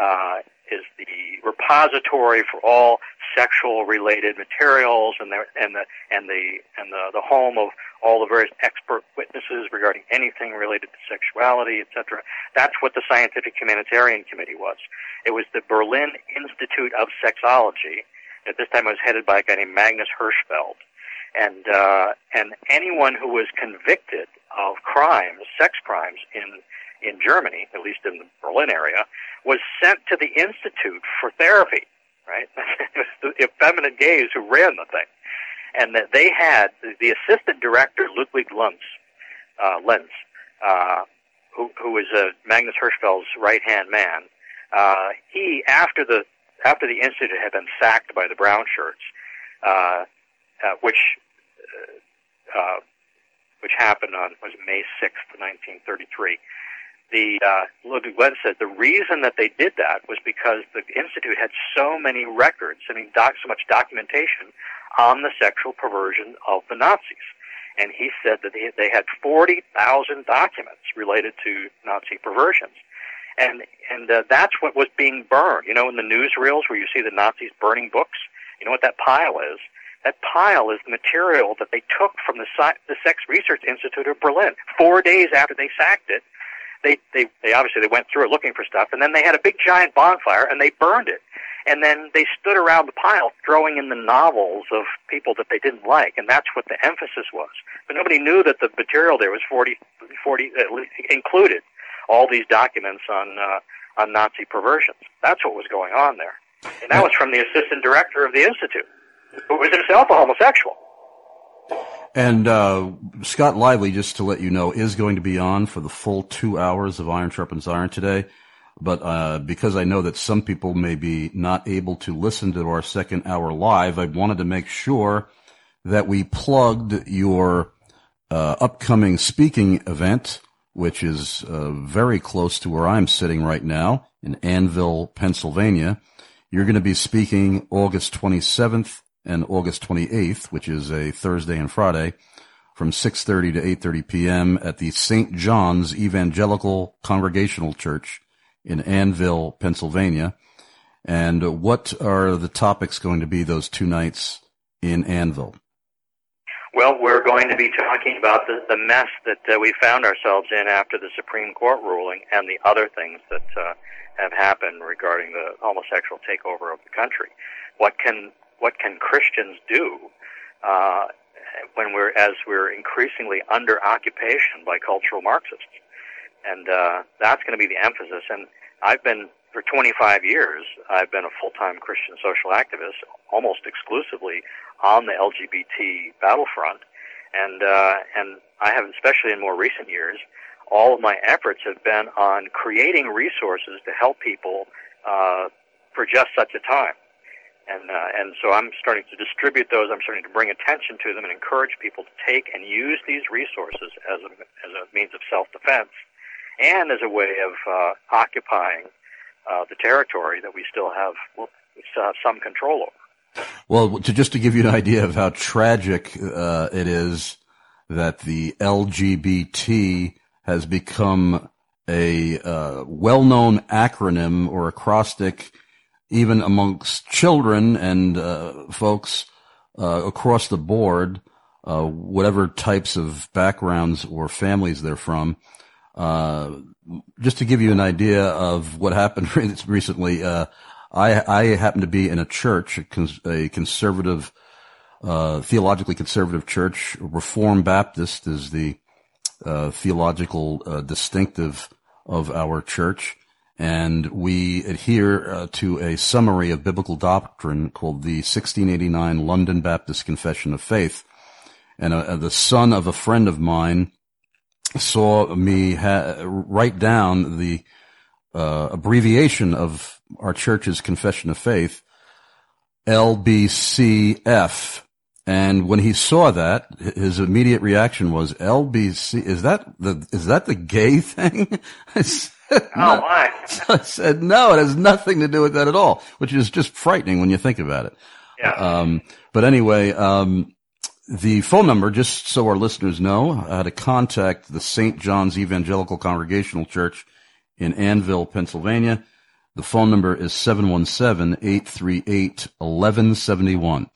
repository for all sexual-related materials, and the home of all the various expert witnesses regarding anything related to sexuality, etc. That's what the Scientific Humanitarian Committee was. It was the Berlin Institute of Sexology. At this time, it was headed by a guy named Magnus Hirschfeld. And anyone who was convicted of crimes, sex crimes in Germany, at least in the Berlin area, was sent to the Institute for therapy, right? It was the effeminate gays who ran the thing. And that they had the assistant director, Ludwig Lenz, who was Magnus Hirschfeld's right-hand man. He, after the Institute had been sacked by the Brown Shirts, which happened on May 6th, 1933. Ludwig Lenz said the reason that they did that was because the Institute had so many records, so much documentation on the sexual perversion of the Nazis. And he said that they had 40,000 documents related to Nazi perversions. And that's what was being burned. You know, in the newsreels where you see the Nazis burning books, you know what that pile is? That pile is the material that they took from the Sex Research Institute of Berlin. 4 days after they sacked it, they obviously went through it looking for stuff, and then they had a big giant bonfire and they burned it. And then they stood around the pile throwing in the novels of people that they didn't like, and that's what the emphasis was. But nobody knew that the material there was 40 included all these documents on Nazi perversions. That's what was going on there. And that was from the assistant director of the Institute, who was himself a homosexual. And Scott Lively, just to let you know, is going to be on for the full 2 hours of Iron Sharpens Iron today. But because I know that some people may be not able to listen to our second hour live, I wanted to make sure that we plugged your upcoming speaking event, which is very close to where I'm sitting right now in Annville, Pennsylvania. You're going to be speaking August 27th and August 28th, which is a Thursday and Friday, from 6:30 to 8:30 p.m. at the St. John's Evangelical Congregational Church in Annville, Pennsylvania. And what are the topics going to be those 2 nights in Annville? Well, we're going to be talking about the mess that we found ourselves in after the Supreme Court ruling and the other things that have happened regarding the homosexual takeover of the country. What can Christians do when we're increasingly under occupation by cultural Marxists? And that's going to be the emphasis. And for 25 years, I've been a full-time Christian social activist, almost exclusively on the LGBT battlefront. And I have, especially in more recent years, all of my efforts have been on creating resources to help people for just such a time. And so I'm starting to distribute those. I'm starting to bring attention to them and encourage people to take and use these resources as a means of self-defense and as a way of occupying the territory that we still have some control over. Well, just to give you an idea of how tragic it is that the LGBT has become a well-known acronym or acrostic even amongst children and folks across the board, whatever types of backgrounds or families they're from. Just to give you an idea of what happened recently, I happen to be in a church, a conservative, theologically conservative church. Reformed Baptist is the theological distinctive of our church. And we adhere to a summary of biblical doctrine called the 1689 London Baptist Confession of Faith. And the son of a friend of mine saw me write down the abbreviation of our church's Confession of Faith, LBCF. And when he saw that, his immediate reaction was, LBC, is that the gay thing? Oh, my. So I said, no, it has nothing to do with that at all, which is just frightening when you think about it. Yeah. But anyway, The phone number, just so our listeners know, to contact the St. John's Evangelical Congregational Church in Annville, Pennsylvania. The phone number is 717-838-1171.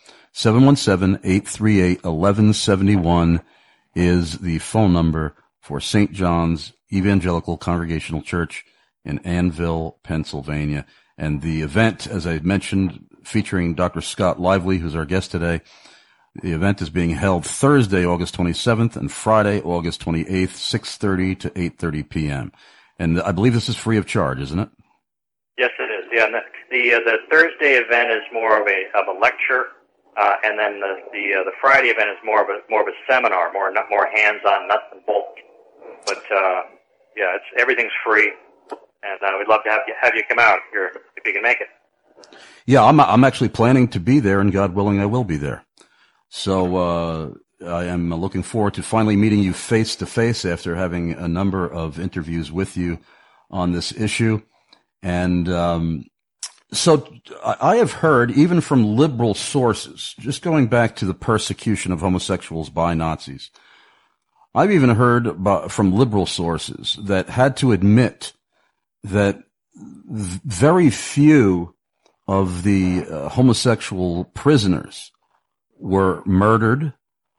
717-838-1171 is the phone number for St. John's Evangelical Congregational Church in Annville, Pennsylvania. And the event, as I mentioned, featuring Dr. Scott Lively, who's our guest today, the event is being held Thursday, August 27th and Friday, August 28th, 6:30 to 8:30 p.m. And I believe this is free of charge, isn't it? Yes, it is. Yeah, and the Thursday event is more of a lecture, and then the Friday event is more of a seminar, more hands-on, nuts and bolts. But yeah, everything's free, and we'd love to have you come out if you can make it. Yeah, I'm actually planning to be there, and God willing, I will be there. So I am looking forward to finally meeting you face to face after having a number of interviews with you on this issue. And so I have heard, even from liberal sources, just going back to the persecution of homosexuals by Nazis, I've even heard from liberal sources that had to admit that very few of the homosexual prisoners were murdered,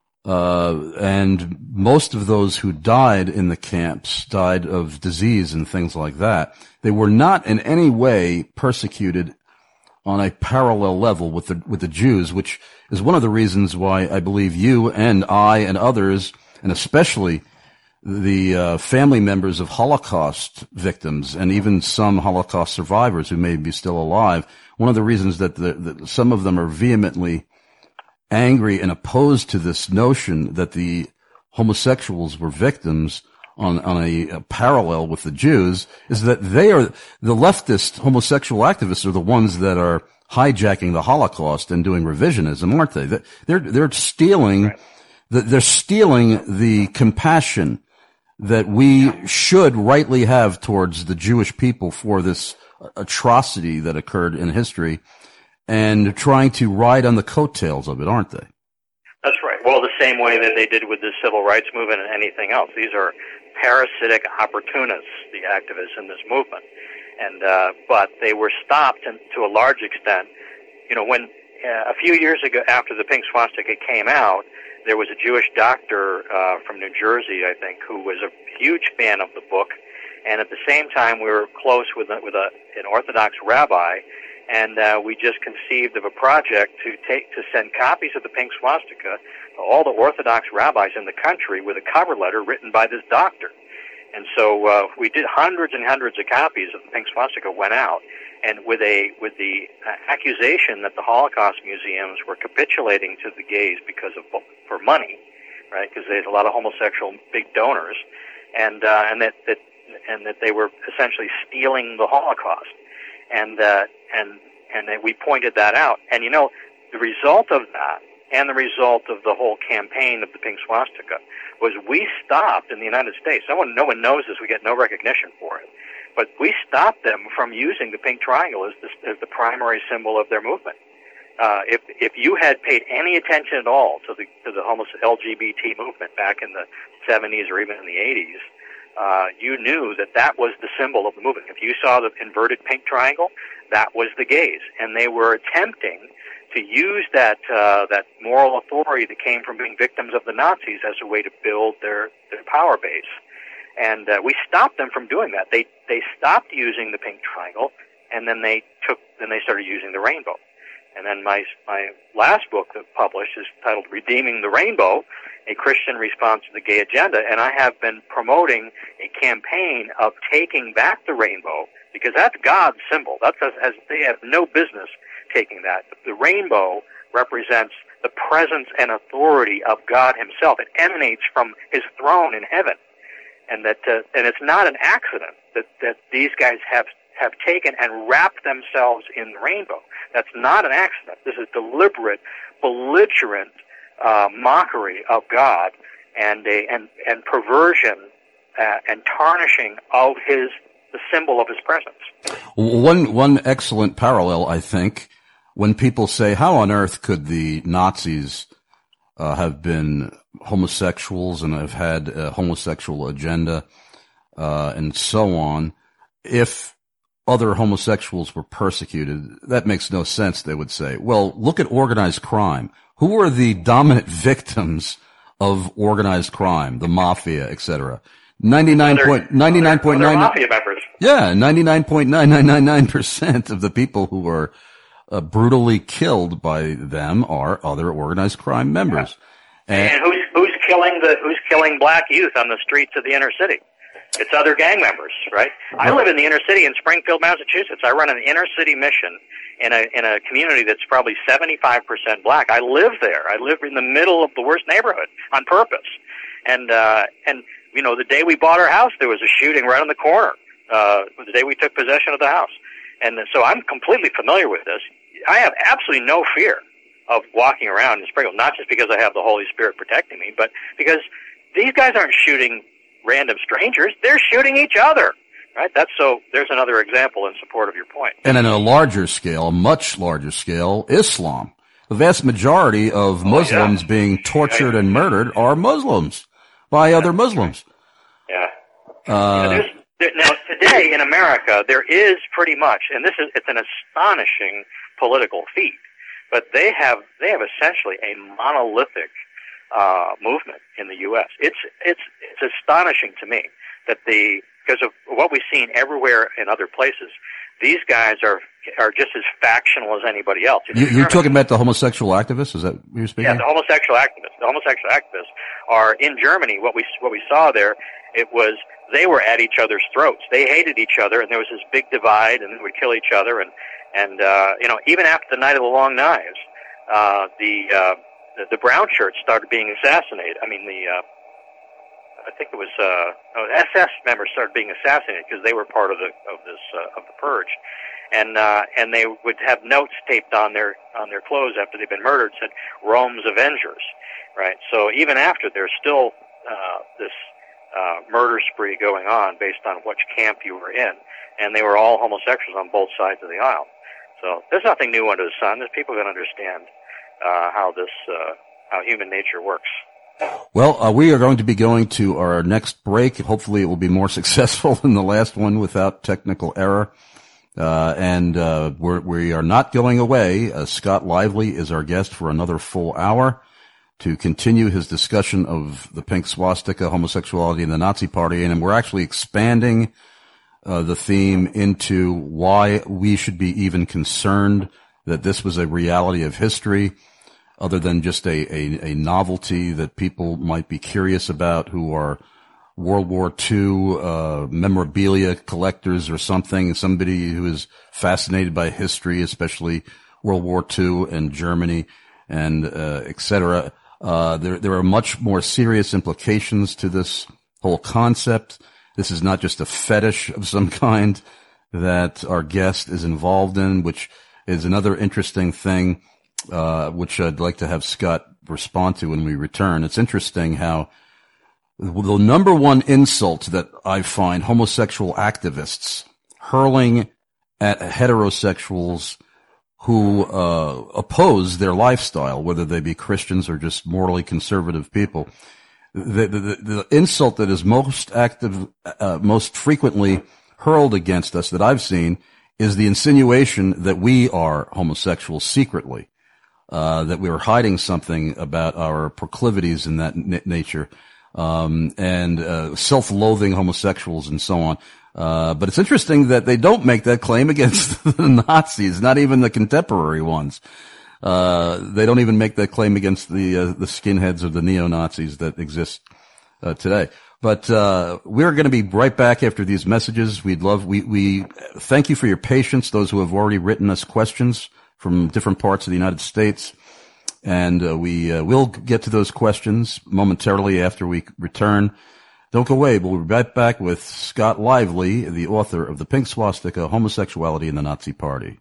and most of those who died in the camps died of disease and things like that. They were not in any way persecuted on a parallel level with the Jews, which is one of the reasons why I believe you and I and others, and especially the family members of Holocaust victims and even some Holocaust survivors who may be still alive, one of the reasons that some of them are vehemently angry and opposed to this notion that the homosexuals were victims on a parallel with the Jews is that the leftist homosexual activists are the ones that are hijacking the Holocaust and doing revisionism, aren't they? They're stealing the compassion that we should rightly have towards the Jewish people for this atrocity that occurred in history, and trying to ride on the coattails of it, aren't they? That's right. Well, the same way that they did with the civil rights movement and anything else. These are parasitic opportunists, the activists in this movement. And but they were stopped to a large extent. You know, when a few years ago, after the pink swastika came out, there was a Jewish doctor from New Jersey, I think, who was a huge fan of the book. And at the same time, we were close with an Orthodox rabbi, and we just conceived of a project to send copies of the pink swastika to all the Orthodox rabbis in the country with a cover letter written by this doctor. And so we did hundreds and hundreds of copies of the pink swastika went out, and with the accusation that the Holocaust museums were capitulating to the gays for money, right? Because there's a lot of homosexual big donors, and that they were essentially stealing the Holocaust, and that we pointed that out. And you know, the result of that, and the result of the whole campaign of the pink swastika, was we stopped in the United States. No one knows this. We get no recognition for it, but we stopped them from using the pink triangle as the primary symbol of their movement. If you had paid any attention at all to the LGBT movement back in the 70s or even in the 80s, you knew that was the symbol of the movement. If you saw the inverted pink triangle, that was the gays, and they were attempting to use that moral authority that came from being victims of the Nazis as a way to build their power base. And we stopped them from doing that. They stopped using the pink triangle, and then they started using the rainbow. And then my last book that published is titled Redeeming the Rainbow, A Christian Response to the Gay Agenda, and I have been promoting a campaign of taking back the rainbow, because that's God's symbol. They have no business taking that. The rainbow represents the presence and authority of God himself. It emanates from his throne in heaven. And and it's not an accident that these guys have taken and wrapped themselves in the rainbow. That's not an accident. This is deliberate, belligerent mockery of God and perversion and tarnishing of the symbol of his presence. One excellent parallel, I think, when people say, how on earth could the Nazis have been homosexuals and have had a homosexual agenda, and so on. If other homosexuals were persecuted, that makes no sense, they would say. Well, look at organized crime. Who are the dominant victims of organized crime? The mafia, etc. 99.9 mafia members. Yeah, 99.9999% of the people who are brutally killed by them are other organized crime members. Yeah. And who's killing black youth on the streets of the inner city? It's other gang members, right? I live in the inner city in Springfield, Massachusetts. I run an inner city mission in a community that's probably 75% black. I live there. I live in the middle of the worst neighborhood on purpose. And you know, the day we bought our house, there was a shooting right on the corner. The day we took possession of the house. And so I'm completely familiar with this. I have absolutely no fear of walking around in Springfield, not just because I have the Holy Spirit protecting me, but because these guys aren't shooting random strangers. They're shooting each other, right? There's another example in support of your point. And on a larger scale, a much larger scale, Islam. The vast majority of Muslims being tortured and murdered are Muslims by other Muslims. Yeah. Now, today in America, there is pretty much, and it's an astonishing political feat, but they have essentially a monolithic movement in the U.S. It's astonishing to me that because of what we've seen everywhere in other places, these guys are just as factional as anybody else. You're talking about the homosexual activists? Is that what you're speaking? Yeah, the homosexual activists. The homosexual activists are in Germany. What we saw there, it was they were at each other's throats. They hated each other, and there was this big divide, and they would kill each other. And you know, even after the Night of the Long Knives, the brown shirts started being assassinated. I mean, I think it was SS members started being assassinated because they were part of the purge, and they would have notes taped on their clothes after they'd been murdered, said "Rome's Avengers," right? So even after, there's still this murder spree going on based on which camp you were in, and they were all homosexuals on both sides of the aisle. So there's nothing new under the sun. There's people that understand how human nature works. Well, we are going to be going to our next break. Hopefully it will be more successful than the last one without technical error. We are not going away. Scott Lively is our guest for another full hour to continue his discussion of the pink swastika, homosexuality, and the Nazi Party. And we're actually expanding the theme into why we should be even concerned that this was a reality of history, other than just a novelty that people might be curious about who are World War II memorabilia collectors or something, somebody who is fascinated by history, especially World War II and Germany and et cetera. There are much more serious implications to this whole concept. This is not just a fetish of some kind that our guest is involved in, which is another interesting thing, which I'd like to have Scott respond to when we return. It's interesting how the number one insult that I find homosexual activists hurling at heterosexuals who oppose their lifestyle, whether they be Christians or just morally conservative people, the insult that is most frequently hurled against us that I've seen is the insinuation that we are homosexuals secretly, that we are hiding something about our proclivities in that nature, and self-loathing homosexuals and so on. But it's interesting that they don't make that claim against the Nazis, not even the contemporary ones. They don't even make that claim against the skinheads or the neo-Nazis that exist today. But we're going to be right back after these messages. We thank you for your patience, those who have already written us questions from different parts of the United States. And we will get to those questions momentarily after we return. Don't go away. We'll be right back with Scott Lively, the author of The Pink Swastika, Homosexuality and the Nazi Party.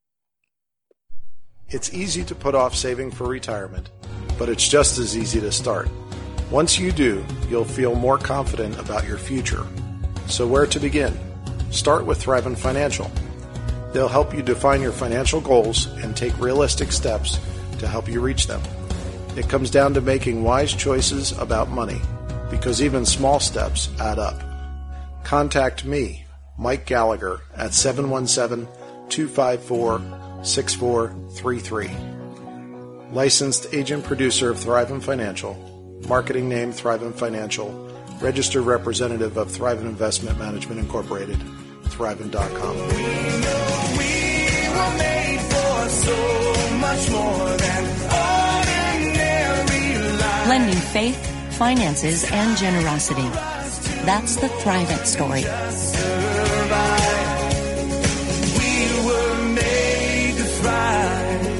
It's easy to put off saving for retirement, but it's just as easy to start. Once you do, you'll feel more confident about your future. So where to begin? Start with Thrivent Financial. They'll help you define your financial goals and take realistic steps to help you reach them. It comes down to making wise choices about money, because even small steps add up. Contact me, Mike Gallagher, at 717-254-6433. Licensed agent producer of Thrivent Financial, marketing name Thrivent Financial, registered representative of Thrivent Investment Management Incorporated, Thrivent.com. We know we were made for so much more than ordinary life. Blending faith, finances, and generosity. That's the Thrivent story. We were made to thrive.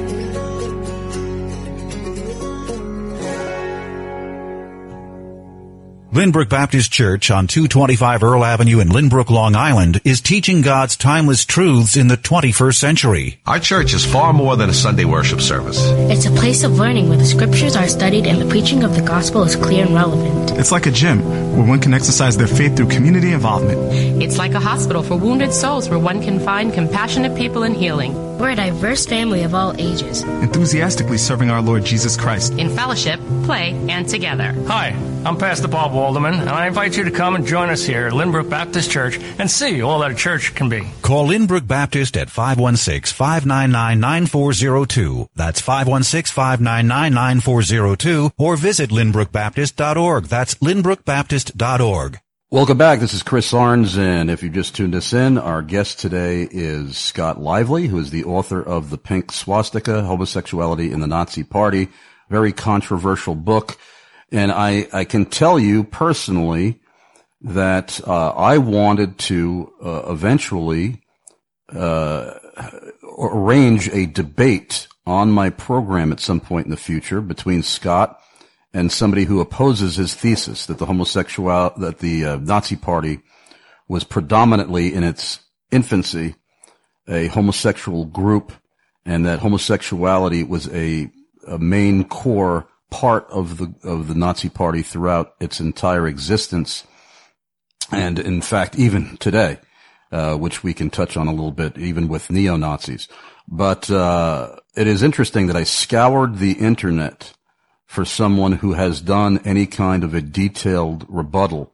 Lynbrook Baptist Church on 225 Earl Avenue in Lynbrook, Long Island is teaching God's timeless truths in the 21st century. Our church is far more than a Sunday worship service. It's a place of learning where the scriptures are studied and the preaching of the gospel is clear and relevant. It's like a gym where one can exercise their faith through community involvement. It's like a hospital for wounded souls where one can find compassionate people and healing. We're a diverse family of all ages, enthusiastically serving our Lord Jesus Christ in fellowship, play, and together. Hi, I'm Pastor Bob Walderman, and I invite you to come and join us here at Lynbrook Baptist Church and see all that a church can be. Call Lynbrook Baptist at 516-599-9402. That's 516-599-9402, or visit lynbrookbaptist.org. That's lynbrookbaptist.org. Welcome back. This is Chris Arns, and if you just tuned us in, our guest today is Scott Lively, who is the author of The Pink Swastika, Homosexuality in the Nazi Party. Very controversial book. And I can tell you personally that I wanted to eventually arrange a debate on my program at some point in the future between Scott and somebody who opposes his thesis that the Nazi Party was predominantly in its infancy a homosexual group, and that homosexuality was a main core part of the Nazi Party throughout its entire existence, and in fact even today, which we can touch on a little bit, even with neo-Nazis. But it is interesting that I scoured the internet for someone who has done any kind of a detailed rebuttal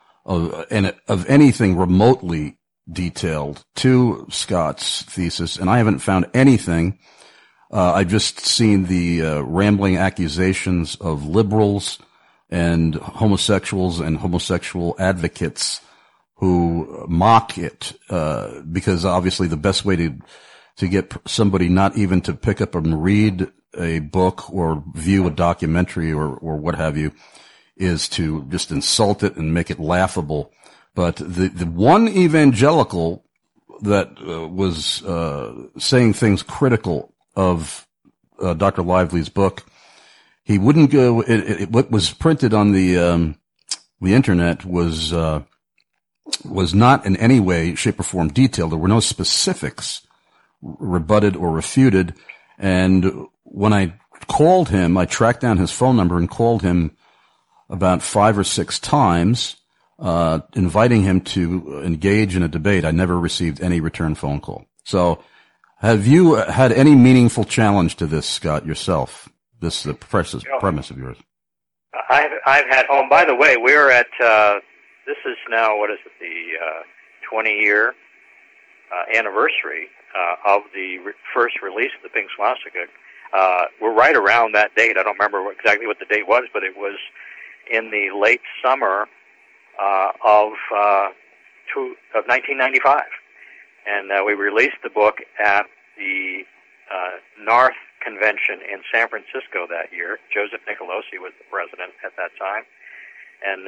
of anything remotely detailed to Scott's thesis, and I haven't found anything. I've just seen the rambling accusations of liberals and homosexuals and homosexual advocates who mock it, because obviously the best way to get somebody not even to pick up and read a book or view a documentary or what have you is to just insult it and make it laughable. But the one evangelical that was saying things critical of Dr. Lively's book, he wouldn't go. What was printed on the internet was not in any way, shape, or form detailed. There were no specifics rebutted or refuted. And when I called him, I tracked down his phone number and called him about 5 or 6 times, inviting him to engage in a debate. I never received any return phone call. So have you had any meaningful challenge to this, Scott, yourself? This premise of yours. I've had, by the way, we're at, this is now, what is it, the 20-year anniversary of the first release of the Pink Swastika. We're right around that date. I don't remember exactly what the date was, but it was in the late summer of 1995. And we released the book at the NARTH convention in San Francisco that year. Joseph Nicolosi was the president at that time. And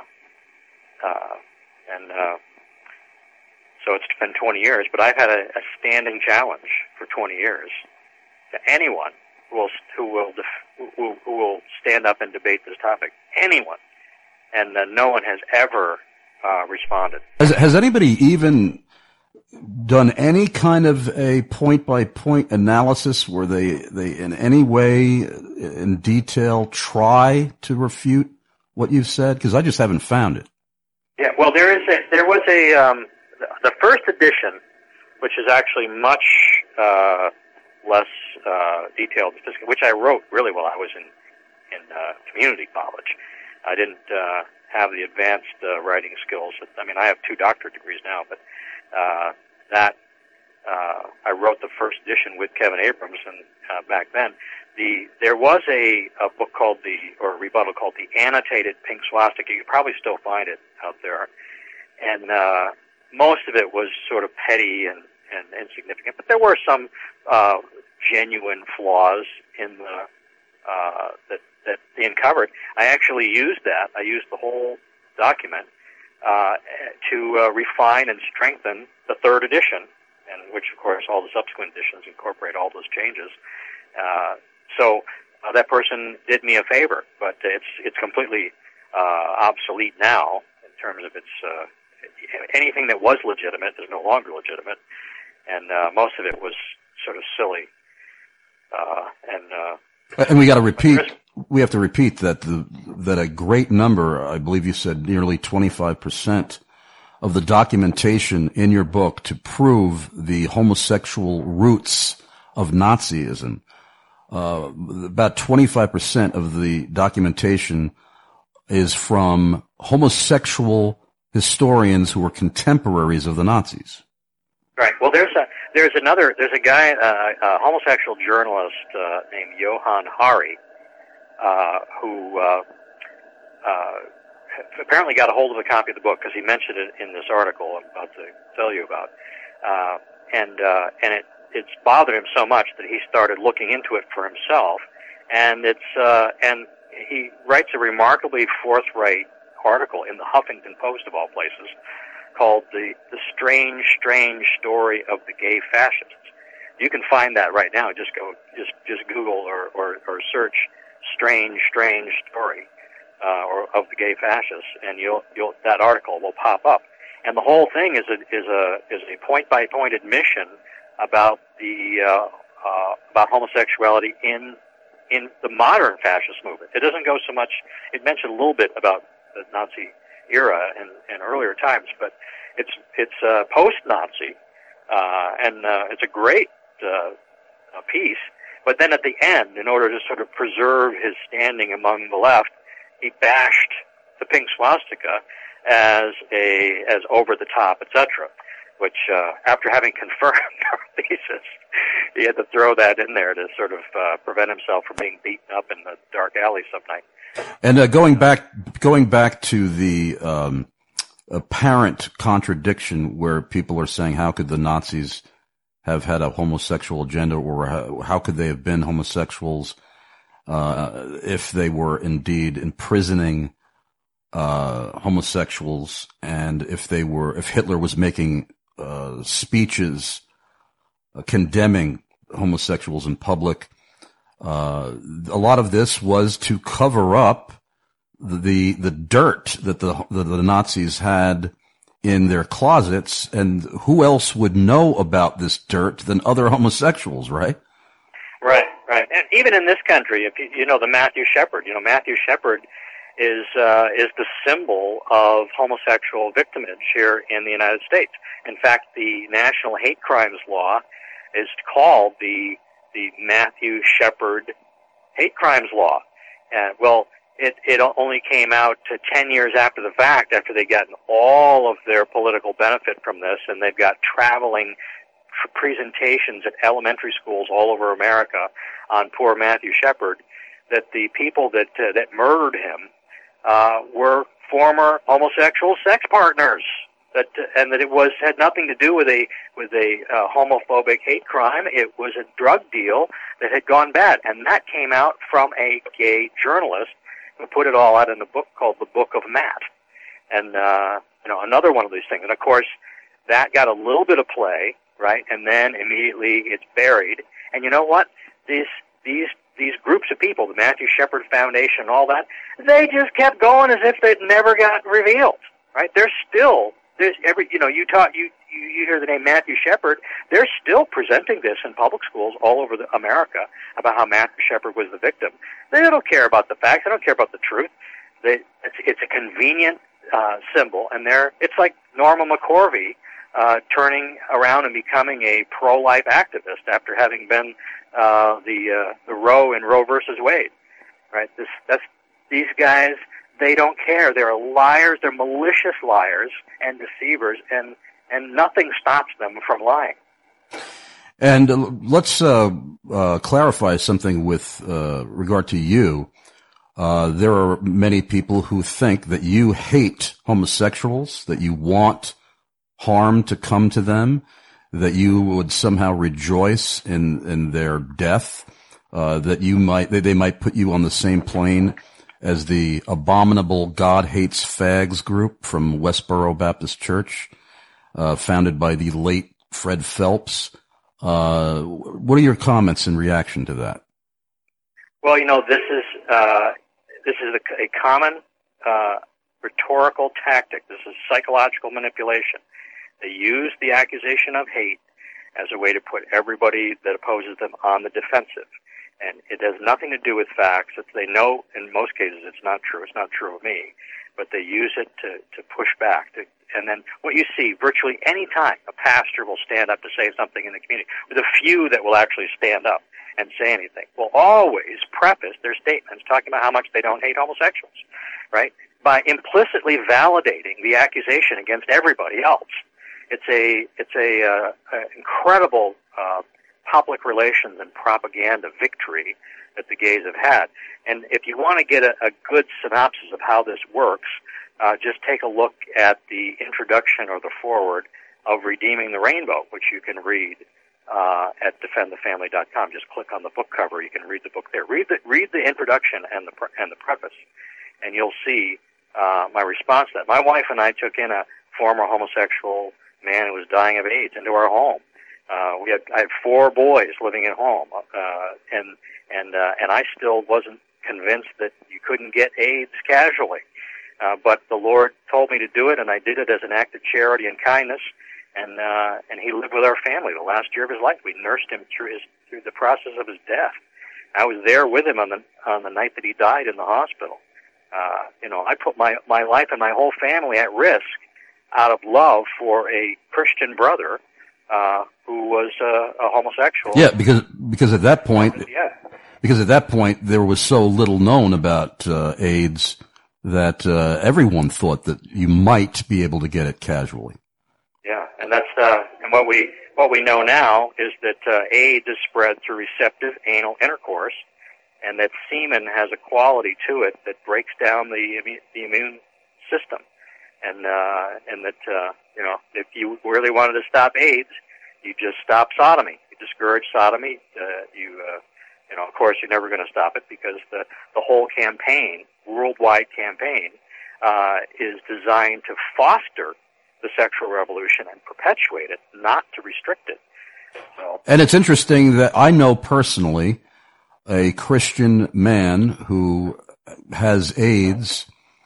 so it's been 20 years, but I've had a standing challenge for 20 years to anyone who will stand up and debate this topic. Anyone. And no one has ever responded. Has anybody even done any kind of a point-by-point analysis where they in any way in detail try to refute what you've said? Because I just haven't found it. Yeah, well, there was the first edition, which is actually much less detailed, which I wrote really while I was community college. I didn't have the advanced writing skills. I mean, I have 2 doctorate degrees now, but I wrote the first edition with Kevin Abrams, and back then there was a book called a rebuttal called The Annotated Pink Swastika. You could probably still find it out there, and most of it was sort of petty and insignificant, but there were some genuine flaws in the that they uncovered. I actually used that. I used the whole document to refine and strengthen the 3rd edition, and which, of course, all the subsequent editions incorporate all those changes. So that person did me a favor, but it's completely obsolete now in terms of its anything that was legitimate is no longer legitimate, and most of it was sort of silly. And we got to repeat. We have to repeat that that a great number, I believe you said nearly 25% of the documentation in your book to prove the homosexual roots of Nazism, about 25% of the documentation is from homosexual historians who were contemporaries of the Nazis. Right. Well, there's a guy, a homosexual journalist named Johann Hari, who apparently got a hold of a copy of the book because he mentioned it in this article I'm about to tell you about, and it's bothered him so much that he started looking into it for himself, and he writes a remarkably forthright article in the Huffington Post of all places called the strange story of the gay fascists. You can find that right now. Just Google or search strange story of the gay fascists, and that article will pop up. And the whole thing is a point by point admission about about homosexuality in the modern fascist movement. It doesn't go so much. It mentioned a little bit about the Nazi era and earlier times, but it's post-Nazi, and it's a great piece. But then at the end, in order to sort of preserve his standing among the left, he bashed the pink swastika as over the top, etc. Which, after having confirmed our thesis, he had to throw that in there to sort of prevent himself from being beaten up in the dark alley some night. And going back to the apparent contradiction where people are saying, how could the Nazis have had a homosexual agenda, or how could they have been homosexuals if they were indeed imprisoning homosexuals, and if Hitler was making speeches condemning homosexuals in public. A lot of this was to cover up the dirt that the Nazis had in their closets, and who else would know about this dirt than other homosexuals, right? Right. And even in this country, if you know the Matthew Shepard, Matthew Shepard is the symbol of homosexual victimage here in the United States. In fact, the National Hate Crimes Law is called the Matthew Shepard Hate Crimes Law. It only came out 10 years after the fact, after they'd gotten all of their political benefit from this, and they've got traveling presentations at elementary schools all over America on poor Matthew Shepard, that the people that murdered him were former homosexual sex partners, and that it had nothing to do with a homophobic hate crime. It was a drug deal that had gone bad, and that came out from a gay journalist who put it all out in a book called The Book of Matt. And another one of these things. And of course, that got a little bit of play, right? And then immediately it's buried. And you know what? These groups of people, the Matthew Shepard Foundation, all that, they just kept going as if they'd never got revealed, right? You hear the name Matthew Shepard, they're still presenting this in public schools all over America about how Matthew Shepard was the victim. They don't care about the facts. They don't care about the truth. It's a convenient symbol, and it's like Norma McCorvey turning around and becoming a pro-life activist after having been the Roe in Roe versus Wade. right? These guys, they don't care. They're liars. They're malicious liars and deceivers, and nothing stops them from lying. And let's clarify something with regard to you. There are many people who think that you hate homosexuals, that you want harm to come to them, that you would somehow rejoice in their death, that they might put you on the same plane as the abominable God Hates Fags group from Westboro Baptist Church, founded by the late Fred Phelps. What are your comments in reaction to that? Well, this is a common rhetorical tactic. This is psychological manipulation. They use the accusation of hate as a way to put everybody that opposes them on the defensive. And it has nothing to do with facts. They know in most cases it's not true. It's not true of me. But they use it to push back. And then what you see virtually any time a pastor will stand up to say something in the community, with a few that will actually stand up and say anything, will always preface their statements talking about how much they don't hate homosexuals, right? By implicitly validating the accusation against everybody else. It's a incredible public relations and propaganda victory that the gays have had. And if you want to get a good synopsis of how this works, just take a look at the introduction or the foreword of Redeeming the Rainbow, which you can read at defendthefamily.com. Just click on the book cover. You can read the book there. Read the introduction and the preface, and you'll see my response to that. My wife and I took in a former homosexual man who was dying of AIDS into our home. I had 4 boys living at home, and I still wasn't convinced that you couldn't get AIDS casually. But the Lord told me to do it, and I did it as an act of charity and kindness. And he lived with our family the last year of his life. We nursed him through the process of his death. I was there with him on the night that he died in the hospital. I put my life and my whole family at risk out of love for a Christian brother who was a homosexual. Yeah, because at that point, there was so little known about AIDS that everyone thought that you might be able to get it casually. Yeah, and that's and what we know now is that AIDS is spread through receptive anal intercourse, and that semen has a quality to it that breaks down the immune system, and that if you really wanted to stop AIDS, you just stop sodomy. You discourage sodomy. Of course, you're never going to stop it because the whole campaign, worldwide campaign, is designed to foster the sexual revolution and perpetuate it, not to restrict it. So. And it's interesting that I know personally a Christian man who has AIDS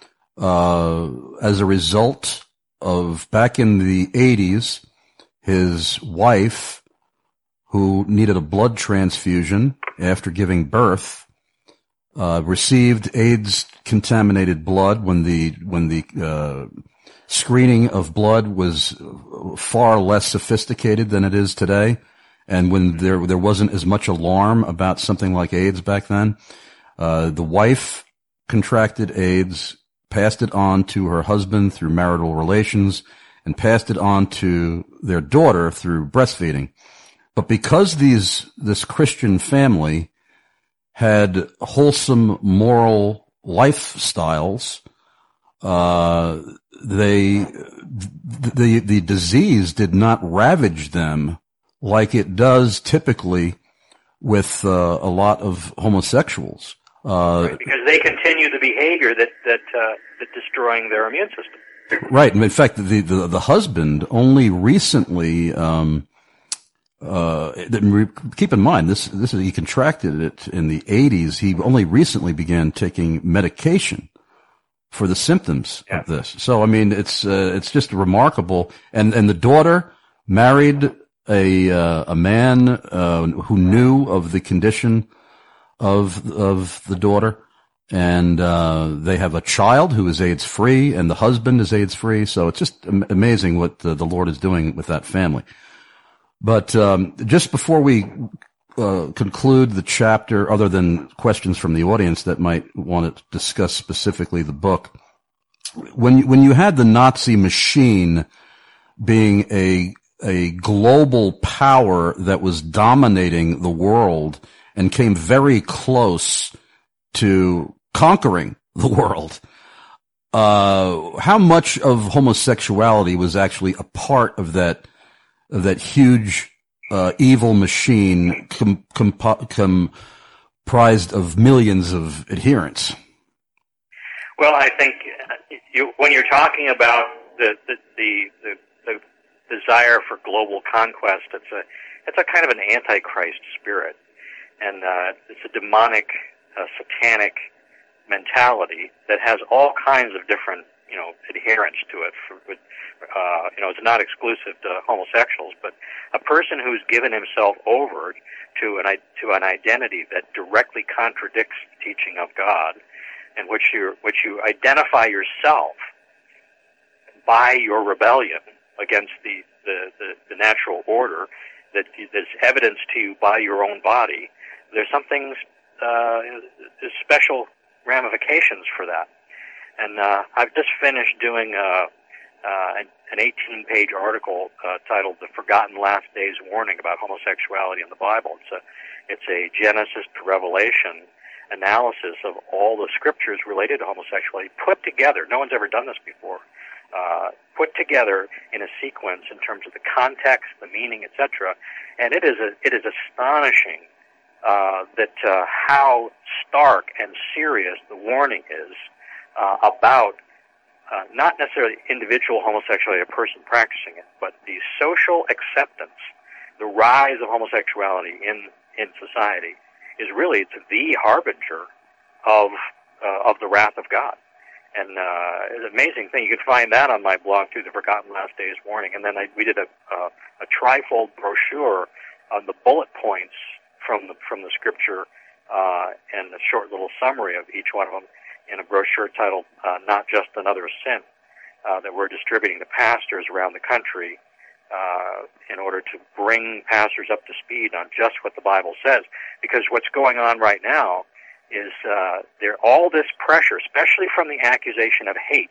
as a result of, back in the 80s, his wife, who needed a blood transfusion after giving birth, received AIDS-contaminated blood when the screening of blood was far less sophisticated than it is today, and when there wasn't as much alarm about something like AIDS back then. The wife contracted AIDS, passed it on to her husband through marital relations, and passed it on to their daughter through breastfeeding. But because this Christian family had wholesome moral lifestyles, the disease did not ravage them like it does typically with a lot of homosexuals. Right, because they continue the behavior that's destroying their immune system. Right, and in fact, the husband only recently. Keep in mind, this is, he contracted it in the 80s. He only recently began taking medication for the symptoms of this. So, I mean, it's just remarkable. And the daughter married a man, who knew of the condition of the daughter. And, they have a child who is AIDS free, and the husband is AIDS free. So it's just amazing what the Lord is doing with that family. But just before we conclude the chapter, other than questions from the audience that might want to discuss specifically the book, when you had the Nazi machine being a global power that was dominating the world and came very close to conquering the world, how much of homosexuality was actually a part of that huge evil machine comprised of millions of adherents? Well, I think when you're talking about the desire for global conquest, it's a kind of an antichrist spirit, and it's a demonic, satanic mentality that has all kinds of different, adherents to it. It's not exclusive to homosexuals, but a person who's given himself over to an identity that directly contradicts the teaching of God, in which you identify yourself by your rebellion against the natural order that is evidenced to you by your own body. There's something there's special ramifications for that. And I've just finished doing an 18-page article titled "The Forgotten Last Days Warning" about homosexuality in the Bible. It's a Genesis to Revelation analysis of all the scriptures related to homosexuality put together. No one's ever done this before. Put together in a sequence in terms of the context, the meaning, etc. And it is astonishing that how stark and serious the warning is about not necessarily individual homosexuality, a person practicing it, but the social acceptance, the rise of homosexuality in society is really the harbinger of the wrath of God. And it's an amazing thing. You can find that on my blog too, The Forgotten Last Days Warning. And then we did a trifold brochure on the bullet points from the scripture and a short little summary of each one of them in a brochure titled "Not Just Another Sin," that we're distributing to pastors around the country in order to bring pastors up to speed on just what the Bible says. Because what's going on right now is there all this pressure, especially from the accusation of hate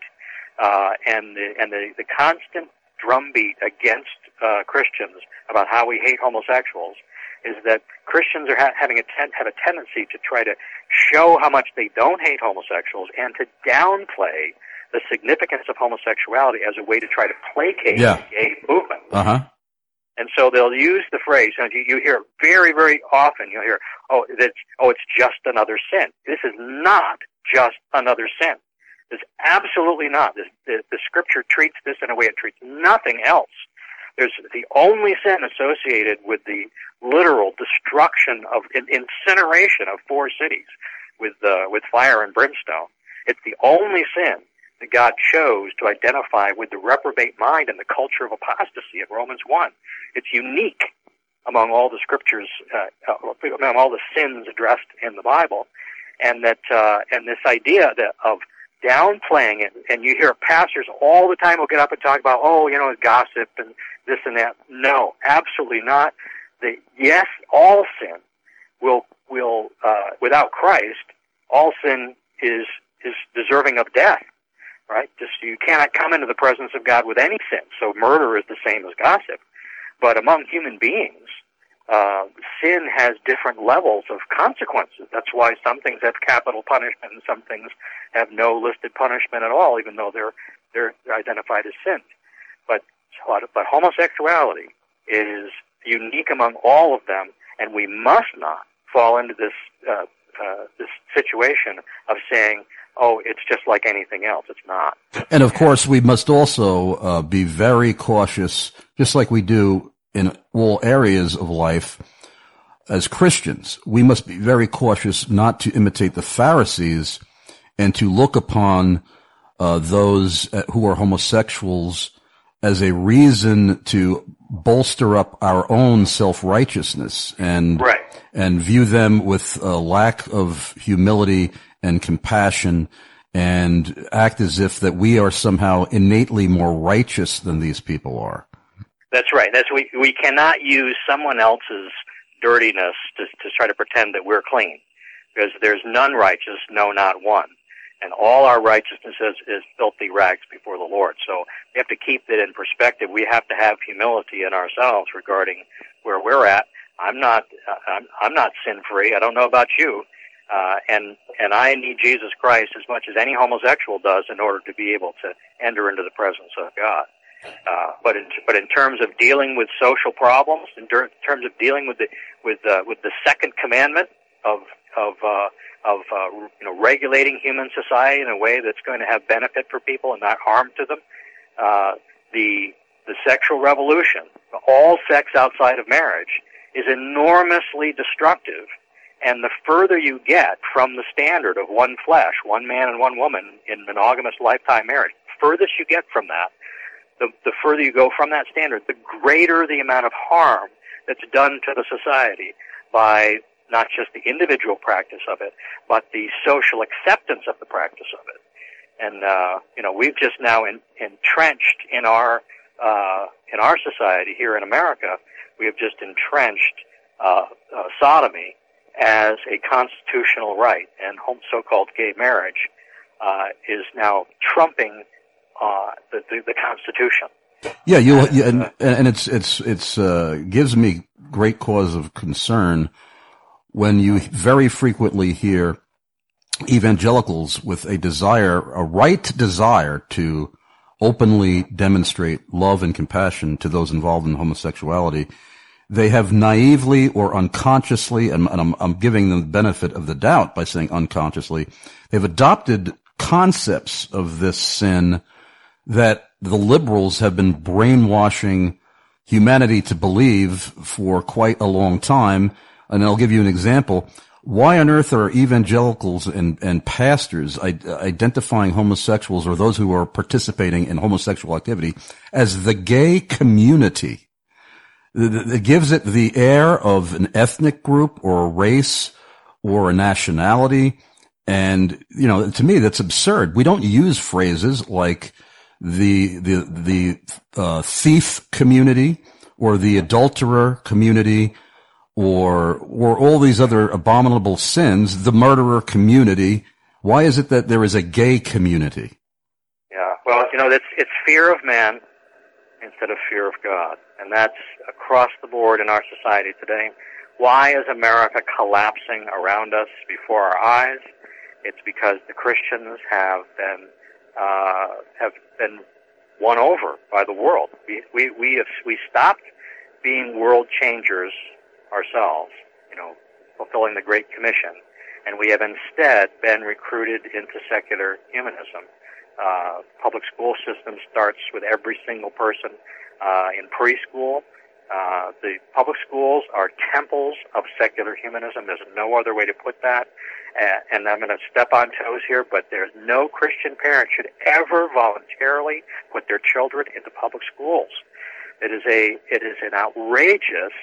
and the constant drumbeat against Christians about how we hate homosexuals, is that Christians are have a tendency to try to show how much they don't hate homosexuals and to downplay the significance of homosexuality as a way to try to placate the gay movement. Uh-huh. And so they'll use the phrase, and you hear it very, very often, you'll hear, it's just another sin. This is not just another sin. It's absolutely not. The scripture treats this in a way it treats nothing else. There's the only sin associated with the literal destruction of incineration of 4 cities with fire and brimstone. It's the only sin that God chose to identify with the reprobate mind and the culture of apostasy in Romans 1. It's unique among all the scriptures, among all the sins addressed in the Bible, and that and this idea of downplaying it, and you hear pastors all the time will get up and talk about, gossip and this and that. No, absolutely not. Yes, all sin will without Christ, all sin is deserving of death. Right? You cannot come into the presence of God with any sin. So murder is the same as gossip. But among human beings, sin has different levels of consequences. That's why some things have capital punishment and some things have no listed punishment at all, even though they're identified as sins. But homosexuality is unique among all of them, and we must not fall into this situation of saying, it's just like anything else. It's not. And of course, we must also be very cautious, just like we do in all areas of life. As Christians, we must be very cautious not to imitate the Pharisees and to look upon those who are homosexuals as a reason to bolster up our own self-righteousness and view them with a lack of humility and compassion, and act as if that we are somehow innately more righteous than these people are. That's right. We cannot use someone else's dirtiness to try to pretend that we're clean, because there's none righteous, no, not one. And all our righteousness is filthy rags before the Lord. So we have to keep it in perspective. We have to have humility in ourselves regarding where we're at. I'm not sin-free. I don't know about you. And I need Jesus Christ as much as any homosexual does in order to be able to enter into the presence of God. But in terms of dealing with social problems, in terms of dealing with the second commandment of regulating human society in a way that's going to have benefit for people and not harm to them, the sexual revolution, all sex outside of marriage, is enormously destructive. And the further you get from the standard of one flesh, one man and one woman in monogamous lifetime marriage, furthest you get from that, the further you go from that standard, the greater the amount of harm that's done to the society by not just the individual practice of it, but the social acceptance of the practice of it. And we've just now entrenched in our society here in America, we have just entrenched sodomy as a constitutional right, and so-called gay marriage is now trumping the Constitution. Yeah, and it's gives me great cause of concern when you very frequently hear evangelicals with a right desire to openly demonstrate love and compassion to those involved in homosexuality. They have naively or unconsciously, and I'm giving them the benefit of the doubt by saying unconsciously, they've adopted concepts of this sin that the liberals have been brainwashing humanity to believe for quite a long time. And I'll give you an example. Why on earth are evangelicals and pastors identifying homosexuals or those who are participating in homosexual activity as the gay community? It gives it the air of an ethnic group or a race or a nationality. And, to me, that's absurd. We don't use phrases like the thief community or the adulterer community or all these other abominable sins, the murderer community. Why is it that there is a gay community? Yeah, well, it's fear of man instead of fear of God. And that's across the board in our society today. Why is America collapsing around us before our eyes? It's because the Christians have been won over by the world. We stopped being world changers ourselves, fulfilling the Great Commission, and we have instead been recruited into secular humanism. Public school system starts with every single person in preschool. The public schools are temples of secular humanism. There's no other way to put that. And I'm going to step on toes here, but there's no Christian parent should ever voluntarily put their children into public schools. It is an outrageous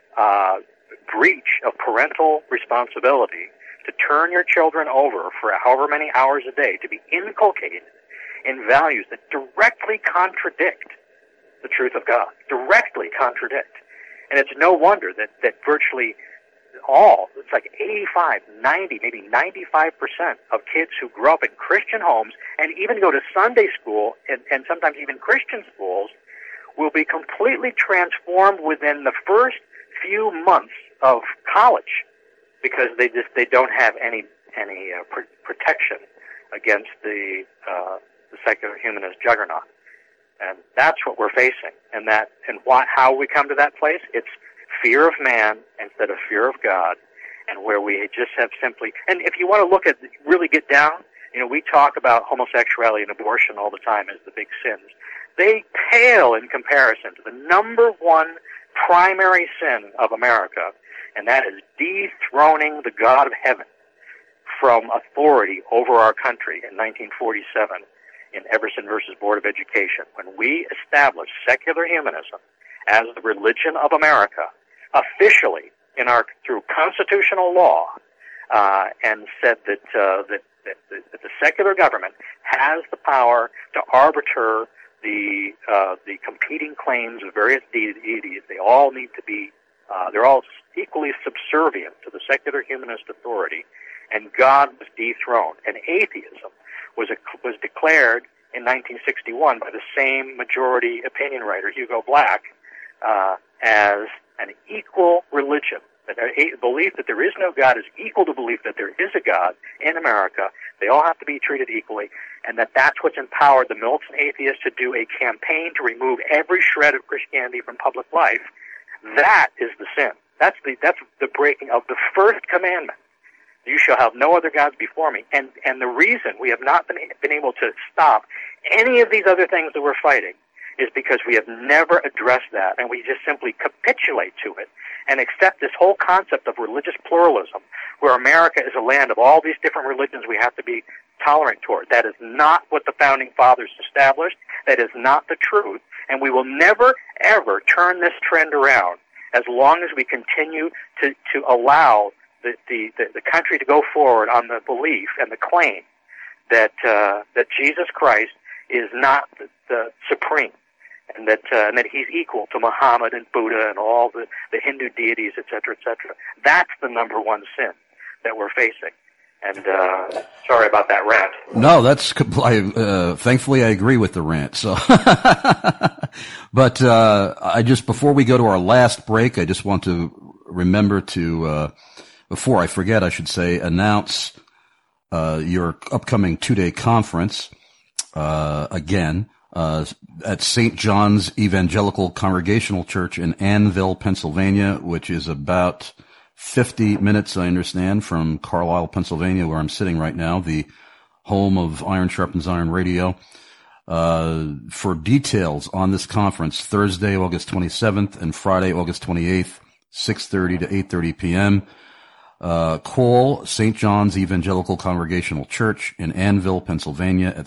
breach of parental responsibility to turn your children over for however many hours a day to be inculcated in values that directly contradict the truth of God, directly contradict. And it's no wonder that virtually all, it's like 85, 90, maybe 95% of kids who grow up in Christian homes and even go to Sunday school and sometimes even Christian schools will be completely transformed within the first few months of college because they don't have any protection against the secular humanist juggernaut. And that's what we're facing. And how we come to that place, it's fear of man instead of fear of God, and where we just have simply, and if you want to look at, really get down, we talk about homosexuality and abortion all the time as the big sins. They pale in comparison to the number one primary sin of America, and that is dethroning the God of heaven from authority over our country in 1947 in Everson versus Board of Education, when we established secular humanism as the religion of America officially through constitutional law, and said that the secular government has the power to arbiter the competing claims of various deities. They all need to be They're all equally subservient to the secular humanist authority, and God was dethroned. And atheism was declared in 1961 by the same majority opinion writer, Hugo Black, as an equal religion. That a belief that there is no God is equal to belief that there is a God in America. They all have to be treated equally, and that's what's empowered the militant atheists to do a campaign to remove every shred of Christianity from public life. That is the sin. That's the breaking of the first commandment. You shall have no other gods before me. And the reason we have not been able to stop any of these other things that we're fighting is because we have never addressed that, and we just simply capitulate to it and accept this whole concept of religious pluralism, where America is a land of all these different religions we have to be tolerant toward. That is not what the Founding Fathers established. That is not the truth, and we will never, ever turn this trend around as long as we continue to allow the country to go forward on the belief and the claim that Jesus Christ is not the supreme, and that he's equal to Muhammad and Buddha and all the Hindu deities, etc., etc. That's the number one sin that we're facing. And sorry about that rant. No, that's thankfully I agree with the rant. So, but before we go to our last break, I just want to remember to before I forget, I should say, announce your upcoming 2-day conference again. At St. John's Evangelical Congregational Church in Annville, Pennsylvania, which is about 50 minutes, I understand, from Carlisle, Pennsylvania, where I'm sitting right now, the home of Iron Sharpens Iron Radio. For details on this conference, Thursday, August 27th and Friday, August 28th, 6:30 to 8:30 p.m., call St. John's Evangelical Congregational Church in Annville, Pennsylvania at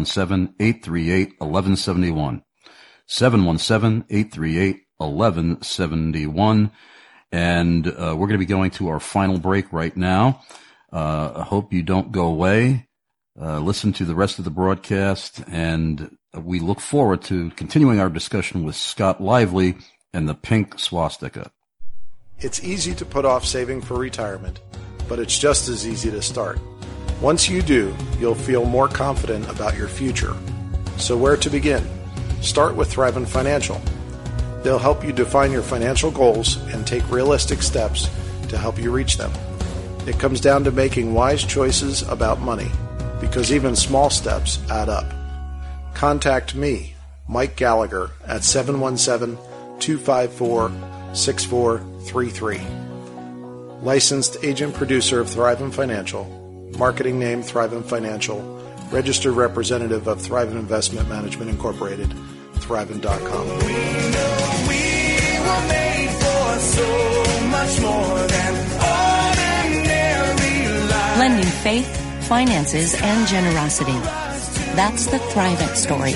717-838-1171. 717-838-1171. And we're going to be going to our final break right now. I hope you don't go away. Listen to the rest of the broadcast, and we look forward to continuing our discussion with Scott Lively and the pink swastika. It's easy to put off saving for retirement, but it's just as easy to start. Once you do, you'll feel more confident about your future. So where to begin? Start with Thrivent Financial. They'll help you define your financial goals and take realistic steps to help you reach them. It comes down to making wise choices about money, because even small steps add up. Contact me, Mike Gallagher, at 717-254-6433. Licensed agent producer of Thrivent Financial. Marketing name Thrivent Financial. Registered representative of Thrivent Investment Management Incorporated. Thrivent.com. We know we were made for so much more than ordinary life. Blending faith, finances, and generosity. That's the Thrivent story.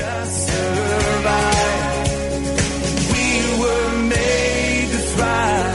We were made to thrive.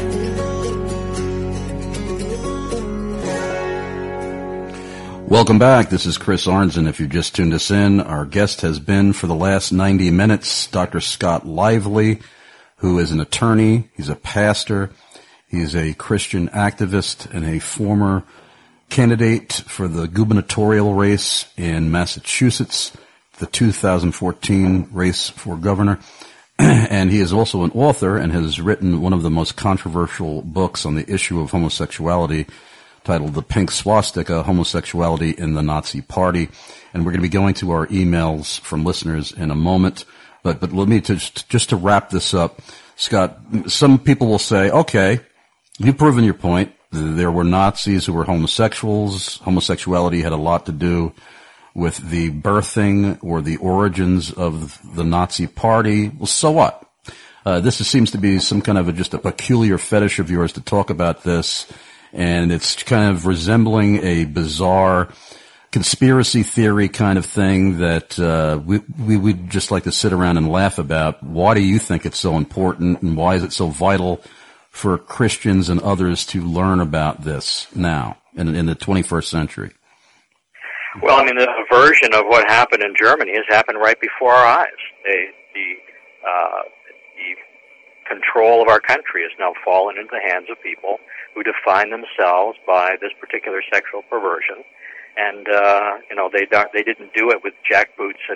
Welcome back. This is Chris Arnzen. If you just tuned us in, our guest has been for the last 90 minutes, Dr. Scott Lively, who is an attorney. He's a pastor. He's a Christian activist and a former candidate for the gubernatorial race in Massachusetts, the 2014 race for governor. And he is also an author and has written one of the most controversial books on the issue of homosexuality, titled The Pink Swastika, Homosexuality in the Nazi Party. And we're going to be going to our emails from listeners in a moment. But let me just to wrap this up, Scott, some people will say, okay, you've proven your point. There were Nazis who were homosexuals. Homosexuality had a lot to do with the birthing or the origins of the Nazi Party. Well, so what? This seems to be some kind of just a peculiar fetish of yours to talk about this. And it's kind of resembling a bizarre conspiracy theory kind of thing that we would just like to sit around and laugh about. Why do you think it's so important, and why is it so vital for Christians and others to learn about this now in the 21st century? Well, I mean, the version of what happened in Germany has happened right before our eyes. The control of our country has now fallen into the hands of people who define themselves by this particular sexual perversion. And they didn't do it with jackboots and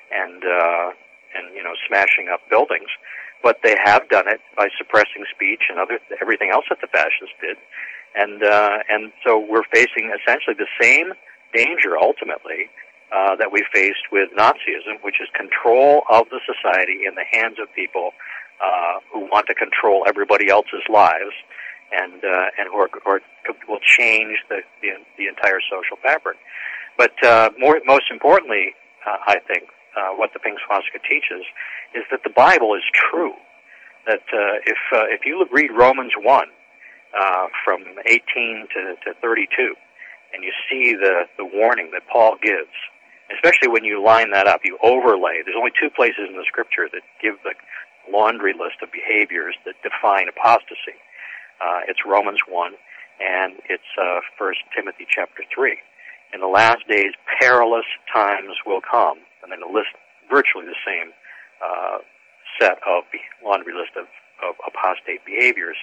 smashing up buildings, but they have done it by suppressing speech and everything else that the fascists did. And so we're facing essentially the same danger ultimately that we faced with Nazism, which is control of the society in the hands of people who want to control everybody else's lives and who will change the entire social fabric. But most importantly, I think what the Pink Swastika teaches is that the Bible is true. That if you read Romans 1 from 18 to 32, and you see the warning that Paul gives, especially when you line that up, you overlay. There's only two places in the Scripture that give the laundry list of behaviors that define apostasy. It's Romans 1, and it's 1 Timothy chapter 3. In the last days, perilous times will come, and then a list virtually the same set of laundry list of apostate behaviors.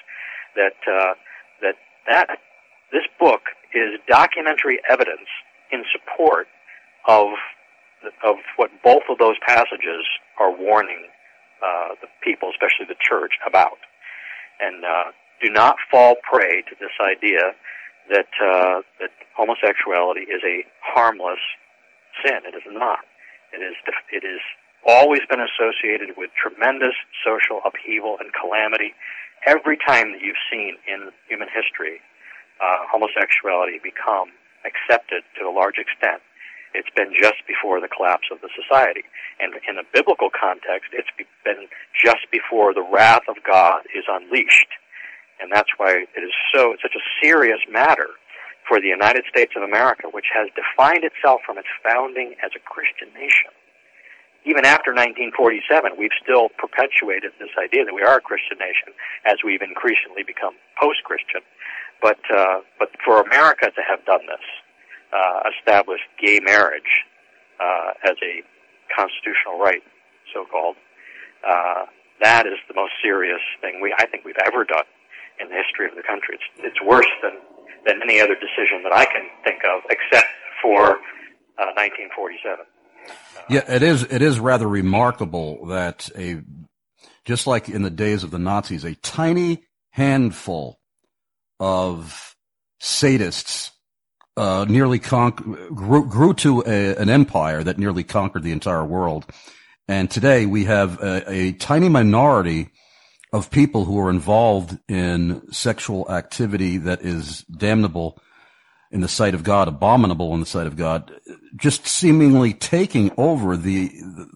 That this book is documentary evidence in support of what both of those passages are warning the people, especially the church, about. And do not fall prey to this idea that homosexuality is a harmless sin. It is not. It is always been associated with tremendous social upheaval and calamity. Every time that you've seen in human history homosexuality become accepted to a large extent, it's been just before the collapse of the society. And in a biblical context, it's been just before the wrath of God is unleashed. And that's why it's such a serious matter for the United States of America, which has defined itself from its founding as a Christian nation. Even after 1947, we've still perpetuated this idea that we are a Christian nation as we've increasingly become post-Christian. But for America to have done this, established gay marriage as a constitutional right, so-called, that is the most serious thing I think we've ever done in the history of the country. It's worse than any other decision that I can think of, except for 1947. Yeah, it is rather remarkable that just like in the days of the Nazis, a tiny handful of sadists nearly grew to an empire that nearly conquered the entire world. And today we have a tiny minority of people who are involved in sexual activity that is damnable in the sight of God, abominable in the sight of God, just seemingly taking over the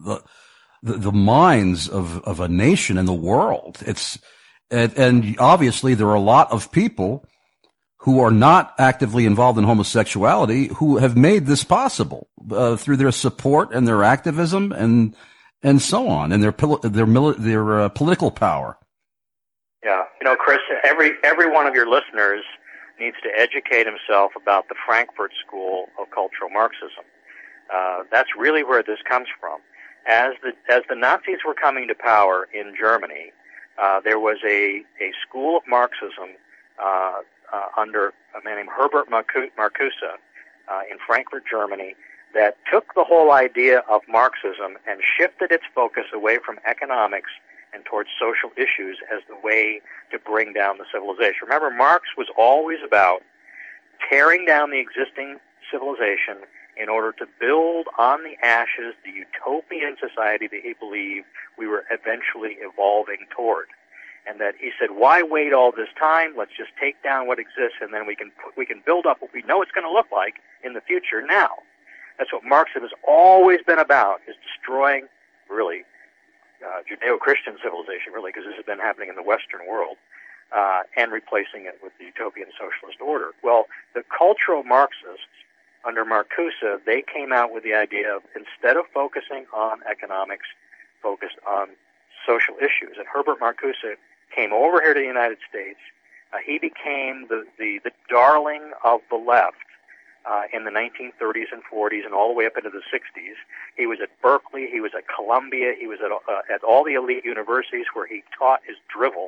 minds of a nation and the world. And obviously there are a lot of people who are not actively involved in homosexuality who have made this possible through their support and their activism and so on, and their political power. Yeah, Chris, every one of your listeners needs to educate himself about the Frankfurt School of Cultural Marxism. That's really where this comes from. As the Nazis were coming to power in Germany, there was a school of Marxism under a man named Herbert Marcuse in Frankfurt, Germany, that took the whole idea of Marxism and shifted its focus away from economics and towards social issues as the way to bring down the civilization. Remember, Marx was always about tearing down the existing civilization in order to build on the ashes the utopian society that he believed we were eventually evolving toward. And that he said, why wait all this time? Let's just take down what exists, and then we can build up what we know it's going to look like in the future now. That's what Marxism has always been about, is destroying, really, Judeo-Christian civilization, really, because this has been happening in the Western world, and replacing it with the utopian socialist order. Well, the cultural Marxists, under Marcuse, they came out with the idea of, instead of focusing on economics, focused on social issues. And Herbert Marcuse came over here to the United States. He became the darling of the left in the 1930s and 40s and all the way up into the 60s. He was at Berkeley. He was at Columbia. He was at all the elite universities where he taught his drivel.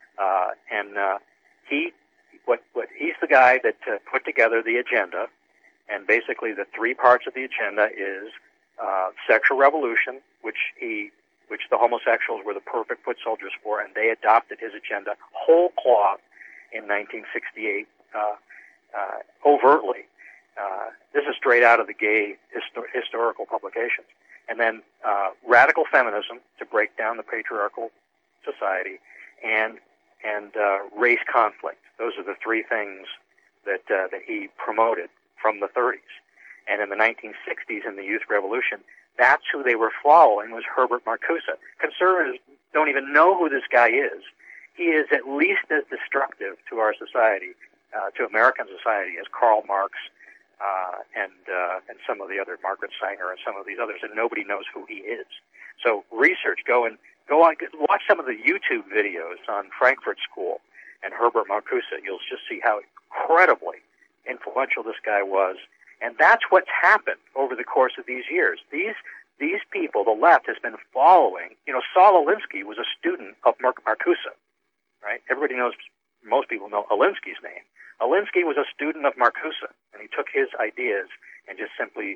He's the guy that put together the agenda. And basically the three parts of the agenda is sexual revolution, which the homosexuals were the perfect foot soldiers for, and they adopted his agenda whole cloth in 1968 overtly. This is straight out of the gay historical publications. And then radical feminism to break down the patriarchal society, and race conflict. Those are the three things that he promoted from the 30s. And in the 1960s, in the Youth Revolution, that's who they were following, was Herbert Marcuse. Conservatives don't even know who this guy is. He is at least as destructive to our society, to American society, as Karl Marx and some of the other, Margaret Sanger and some of these others, and nobody knows who he is. So research, go on, watch some of the YouTube videos on Frankfurt School and Herbert Marcuse. You'll just see how incredibly influential this guy was. And that's what's happened over the course of these years. These people, the left, has been following. Saul Alinsky was a student of Marcuse, right? Everybody knows, most people know Alinsky's name. Alinsky was a student of Marcuse, and he took his ideas and just simply,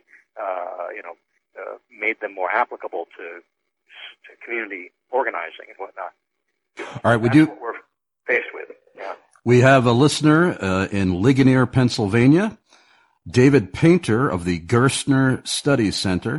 made them more applicable to community organizing and whatnot. All right, That's what we're faced with. Yeah. We have a listener in Ligonier, Pennsylvania. David Painter of the Gerstner Studies Center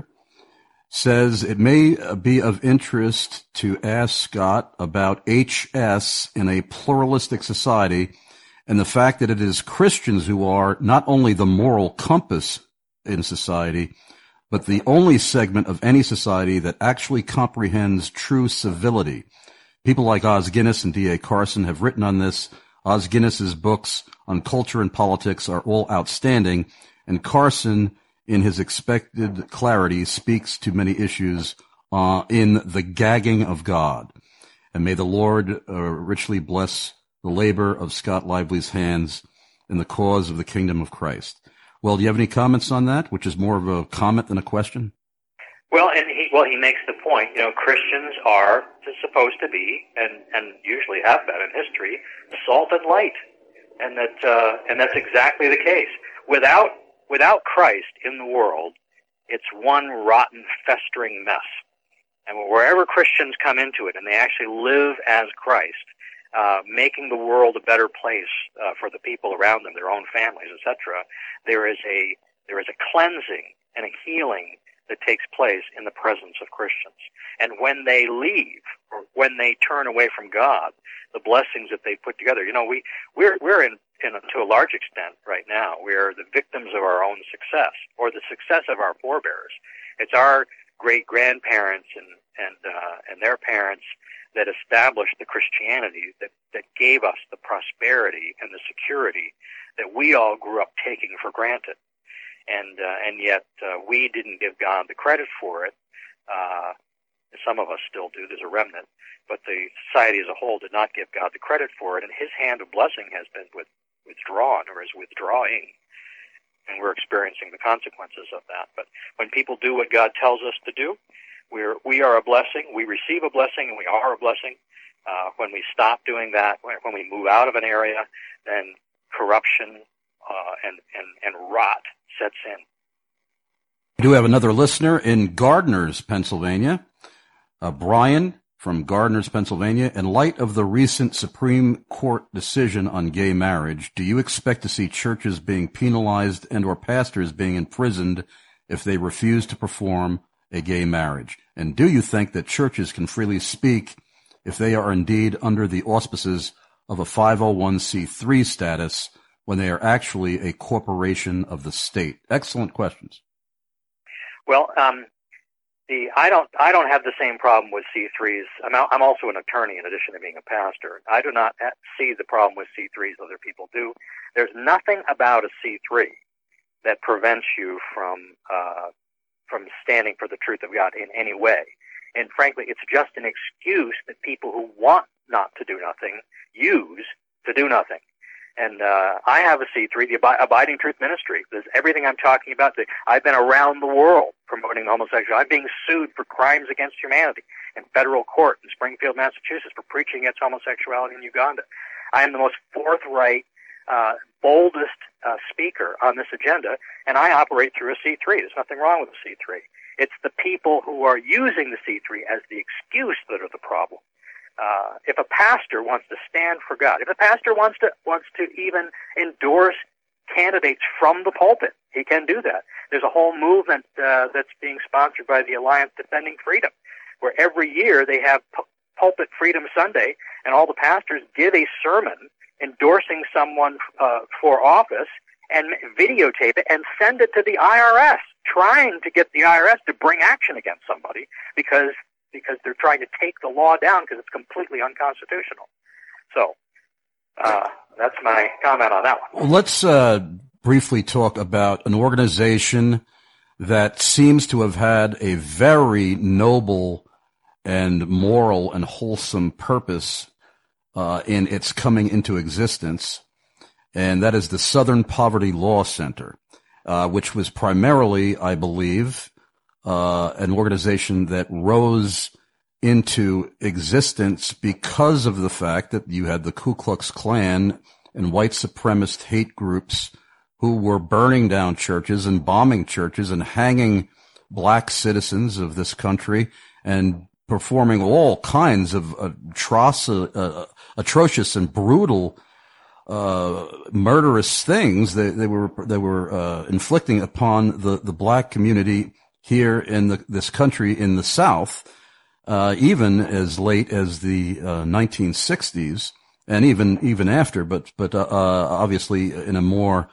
says it may be of interest to ask Scott about HS in a pluralistic society and the fact that it is Christians who are not only the moral compass in society, but the only segment of any society that actually comprehends true civility. People like Os Guinness and D.A. Carson have written on this. Os Guinness's books on culture and politics are all outstanding, and Carson, in his expected clarity, speaks to many issues in The Gagging of God. And may the Lord richly bless the labor of Scott Lively's hands in the cause of the kingdom of Christ. Well, do you have any comments on that, which is more of a comment than a question? Well, he makes the point. Christians are supposed to be, and usually have been in history, salt and light, and that's exactly the case. Without Christ in the world, it's one rotten, festering mess. And wherever Christians come into it, and they actually live as Christ, making the world a better place for the people around them, their own families, etc., there is a cleansing and a healing that takes place in the presence of Christians. And when they leave, or when they turn away from God, the blessings that they put together, we're in to a large extent right now, we're the victims of our own success, or the success of our forebears. It's our great-grandparents and their parents that established the Christianity that gave us the prosperity and the security that we all grew up taking for granted. And yet we didn't give God the credit for it. Some of us still do. There's a remnant. But the society as a whole did not give God the credit for it, and his hand of blessing has been withdrawn, or is withdrawing, and we're experiencing the consequences of that. But when people do what God tells us to do, we are a blessing. We receive a blessing, and we are a blessing. When we stop doing that, when we move out of an area, then corruption and rot sets in. We do have another listener in Gardners, Pennsylvania. Brian from Gardners, Pennsylvania. In light of the recent Supreme Court decision on gay marriage, do you expect to see churches being penalized and or pastors being imprisoned if they refuse to perform a gay marriage? And do you think that churches can freely speak if they are indeed under the auspices of a 501c3 status when they are actually a corporation of the state? Excellent questions. Well, I don't have the same problem with C3s. I'm also an attorney in addition to being a pastor. I do not see the problem with C3s other people do. There's nothing about a C3 that prevents you from standing for the truth of God in any way. And frankly, it's just an excuse that people who want not to do nothing use to do nothing. And I have a C3, the Abiding Truth Ministry. There's everything I'm talking about. I've been around the world promoting homosexuality. I'm being sued for crimes against humanity in federal court in Springfield, Massachusetts, for preaching against homosexuality in Uganda. I am the most forthright, boldest speaker on this agenda, and I operate through a C3. There's nothing wrong with a C3. It's the people who are using the C3 as the excuse that are the problem. If a pastor wants to stand for God, if a pastor wants to even endorse candidates from the pulpit, he can do that. There's a whole movement that's being sponsored by the Alliance Defending Freedom, where every year they have Pulpit Freedom Sunday, and all the pastors give a sermon endorsing someone for office and videotape it and send it to the IRS, trying to get the IRS to bring action against somebody because they're trying to take the law down because it's completely unconstitutional. So that's my comment on that one. Well, let's briefly talk about an organization that seems to have had a very noble and moral and wholesome purpose in its coming into existence, and that is the Southern Poverty Law Center, which was primarily, I believe, an organization that rose into existence because of the fact that you had the Ku Klux Klan and white supremacist hate groups who were burning down churches and bombing churches and hanging black citizens of this country and performing all kinds of atrocious and brutal murderous things they were inflicting upon the black community here in this country in the South, even as late as the 1960s, and even after, but obviously in a more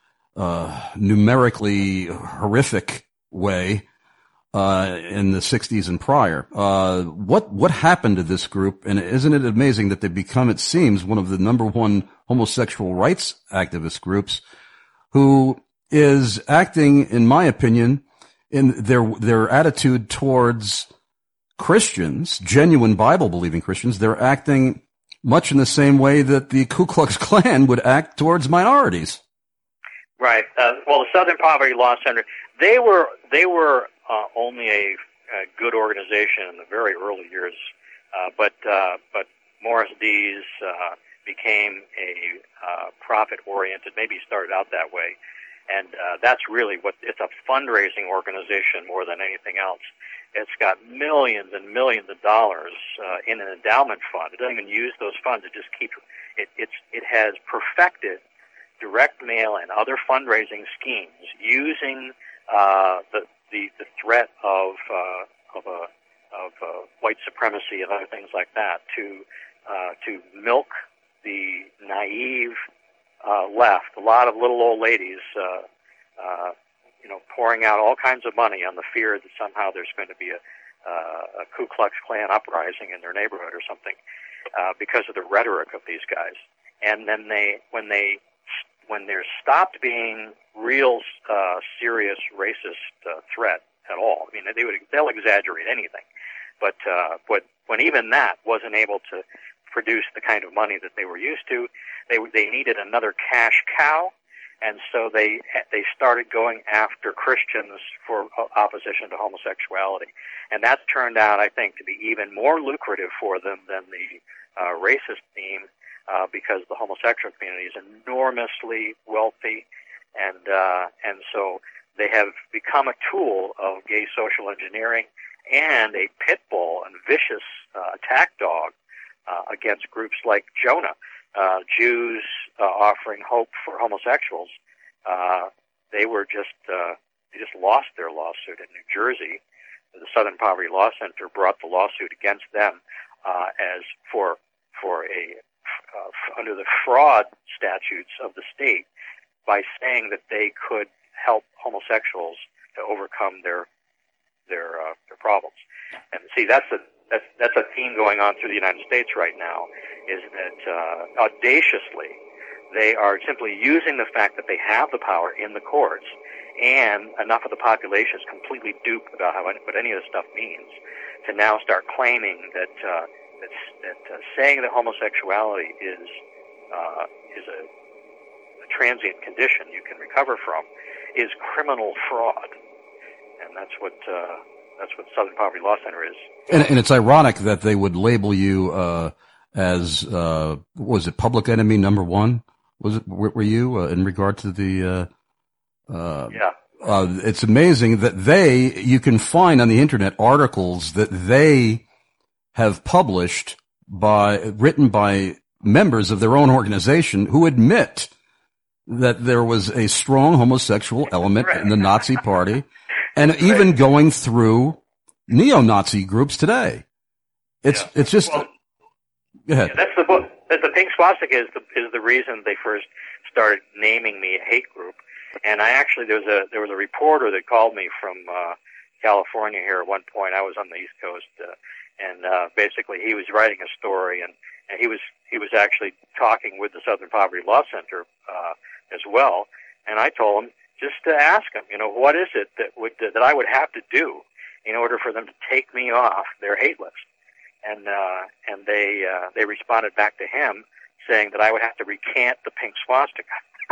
numerically horrific way in the 60s and prior. What happened to this group? And isn't it amazing that they become, it seems, one of the number one homosexual rights activist groups, who is acting, in my opinion, in their attitude towards Christians, genuine Bible-believing Christians, they're acting much in the same way that the Ku Klux Klan would act towards minorities. Right. Well, the Southern Poverty Law Center, they were only a good organization in the very early years, but Morris Dees became a profit-oriented. Maybe started out that way. And that's really it's a fundraising organization more than anything else. It's got millions and millions of dollars in an endowment fund. It doesn't even use those funds. It just keeps it has perfected direct mail and other fundraising schemes using the threat of white supremacy and other things like that to milk the naive left. A lot of little old ladies, pouring out all kinds of money on the fear that somehow there's going to be a Ku Klux Klan uprising in their neighborhood or something, because of the rhetoric of these guys. And then when they're stopped being real serious racist threat at all, I mean, they'll exaggerate anything, but when even that wasn't able to produce the kind of money that they were used to, they needed another cash cow, and so they started going after Christians for opposition to homosexuality, and that's turned out, I think, to be even more lucrative for them than the racist theme, because the homosexual community is enormously wealthy, and so they have become a tool of gay social engineering and a pit bull and vicious attack dog against groups like Jonah, Jews offering hope for homosexuals. They just lost their lawsuit in New Jersey. The Southern Poverty Law Center brought the lawsuit against them as for under the fraud statutes of the state, by saying that they could help homosexuals to overcome their problems. And see, that's a theme going on through the United States right now, is that audaciously they are simply using the fact that they have the power in the courts, and enough of the population is completely duped about what any of this stuff means, to now start claiming that saying that homosexuality is transient condition you can recover from, is criminal fraud, and that's what Southern Poverty Law Center is. And it's ironic that they would label you as was it public enemy number one? Were you in regard to the? Yeah. It's amazing that you can find on the internet articles that they have published written by members of their own organization who admit that there was a strong homosexual element in the Nazi Party, and even going through neo-Nazi groups today. It's just. Go ahead. Yeah, that's the book. The pink swastika is the reason they first started naming me a hate group. And there was a reporter that called me from California here at one point. I was on the East Coast, and basically he was writing a story, and he was actually talking with the Southern Poverty Law Center as well. And I told him just to ask him, what is it that I would have to do in order for them to take me off their hate list? And they responded back to him saying that I would have to recant the pink swastika.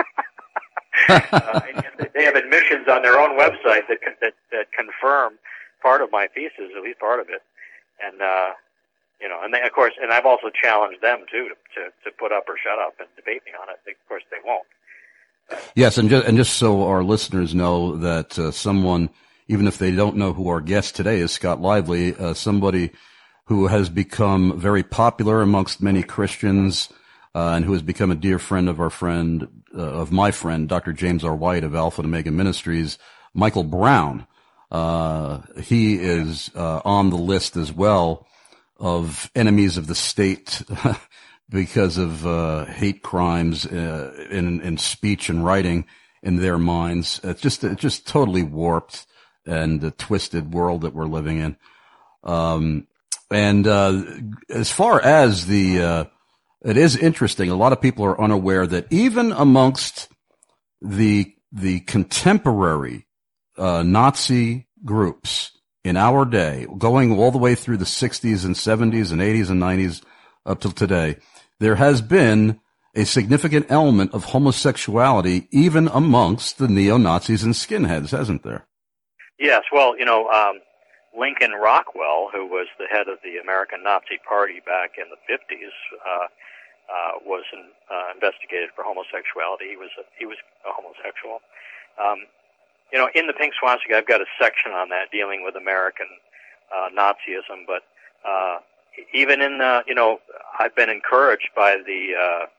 They have admissions on their own website that confirm part of my thesis, at least part of it, and and they, of course, and I've also challenged them too to put up or shut up and debate me on it. Of course, they won't. Yes, and just so our listeners know that someone, even if they don't know who our guest today is, Scott Lively, somebody who has become very popular amongst many Christians. And who has become a dear friend of my friend, Dr. James R. White of Alpha and Omega Ministries, Michael Brown. He is on the list as well of enemies of the state because of hate crimes in speech and writing in their minds. It's just totally warped and a twisted world that we're living in. And as far as it is interesting. A lot of people are unaware that even amongst the contemporary Nazi groups in our day, going all the way through the 60s and 70s and 80s and 90s up till today, there has been a significant element of homosexuality even amongst the neo-Nazis and skinheads, hasn't there? Yes. Well, Lincoln Rockwell, who was the head of the American Nazi Party back in the 50s, was investigated for homosexuality. He was a homosexual. In the pink swastika, I've got a section on that dealing with American Nazism. But even in I've been encouraged by the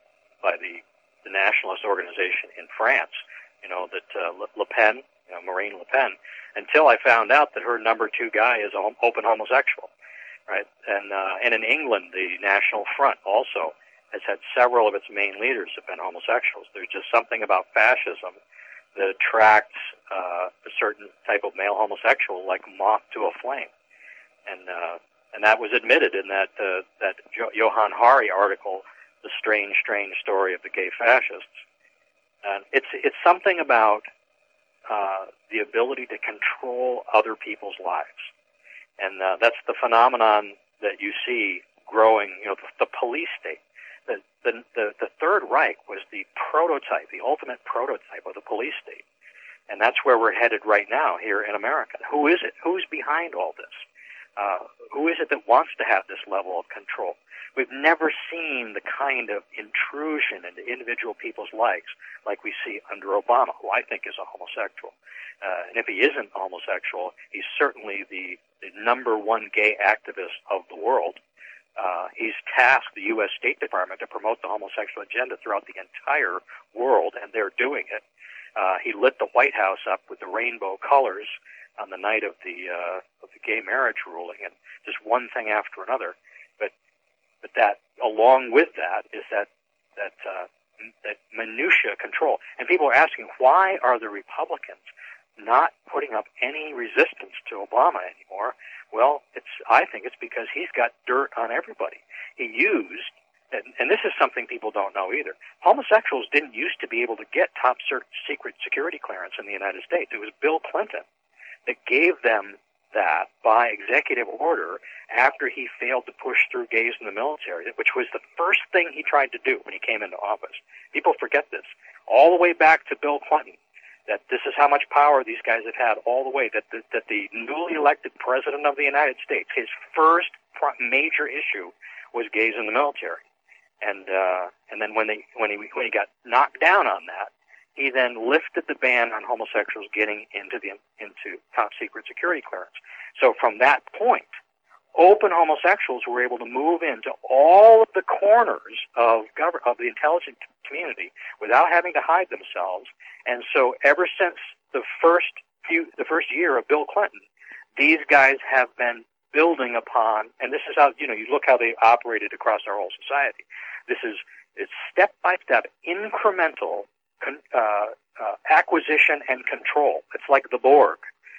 nationalist organization in France. That Le Pen, Marine Le Pen, until I found out that her number 2 guy is an open homosexual, right? And in England, the National Front also has had several of its main leaders have been homosexuals. There's just something about fascism that attracts a certain type of male homosexual, like moth to a flame, and that was admitted in that Johann Hari article, "The Strange Story of the Gay Fascists." And it's something about the ability to control other people's lives, and that's the phenomenon that you see growing. The police state. The Third Reich was the prototype, the ultimate prototype of the police state. And that's where we're headed right now here in America. Who is it? Who's behind all this? Who is it that wants to have this level of control? We've never seen the kind of intrusion into individual people's lives like we see under Obama, who I think is a homosexual. And if he isn't homosexual, he's certainly the number 1 gay activist of the world. He's tasked the U.S. State Department to promote the homosexual agenda throughout the entire world, and they're doing it. He lit the White House up with the rainbow colors on the night of the gay marriage ruling, and just one thing after another. But that, along with that, is that minutia control. And people are asking, why are the Republicans not putting up any resistance to Obama anymore? Well, I think it's because he's got dirt on everybody. He used, and this is something people don't know either, homosexuals didn't used to be able to get top secret security clearance in the United States. It was Bill Clinton that gave them that by executive order after he failed to push through gays in the military, which was the first thing he tried to do when he came into office. People forget this. All the way back to Bill Clinton, that this is how much power these guys have had all the way, that the newly elected president of the United States, his first major issue was gays in the military. And then when he got knocked down on that, he then lifted the ban on homosexuals getting into top secret security clearance. So from that point, open homosexuals were able to move into all of the corners of the intelligence community without having to hide themselves. And so ever since the first year of Bill Clinton, these guys have been building upon, and this is how, you look how they operated across our whole society. It's step-by-step, incremental acquisition and control. It's like the Borg,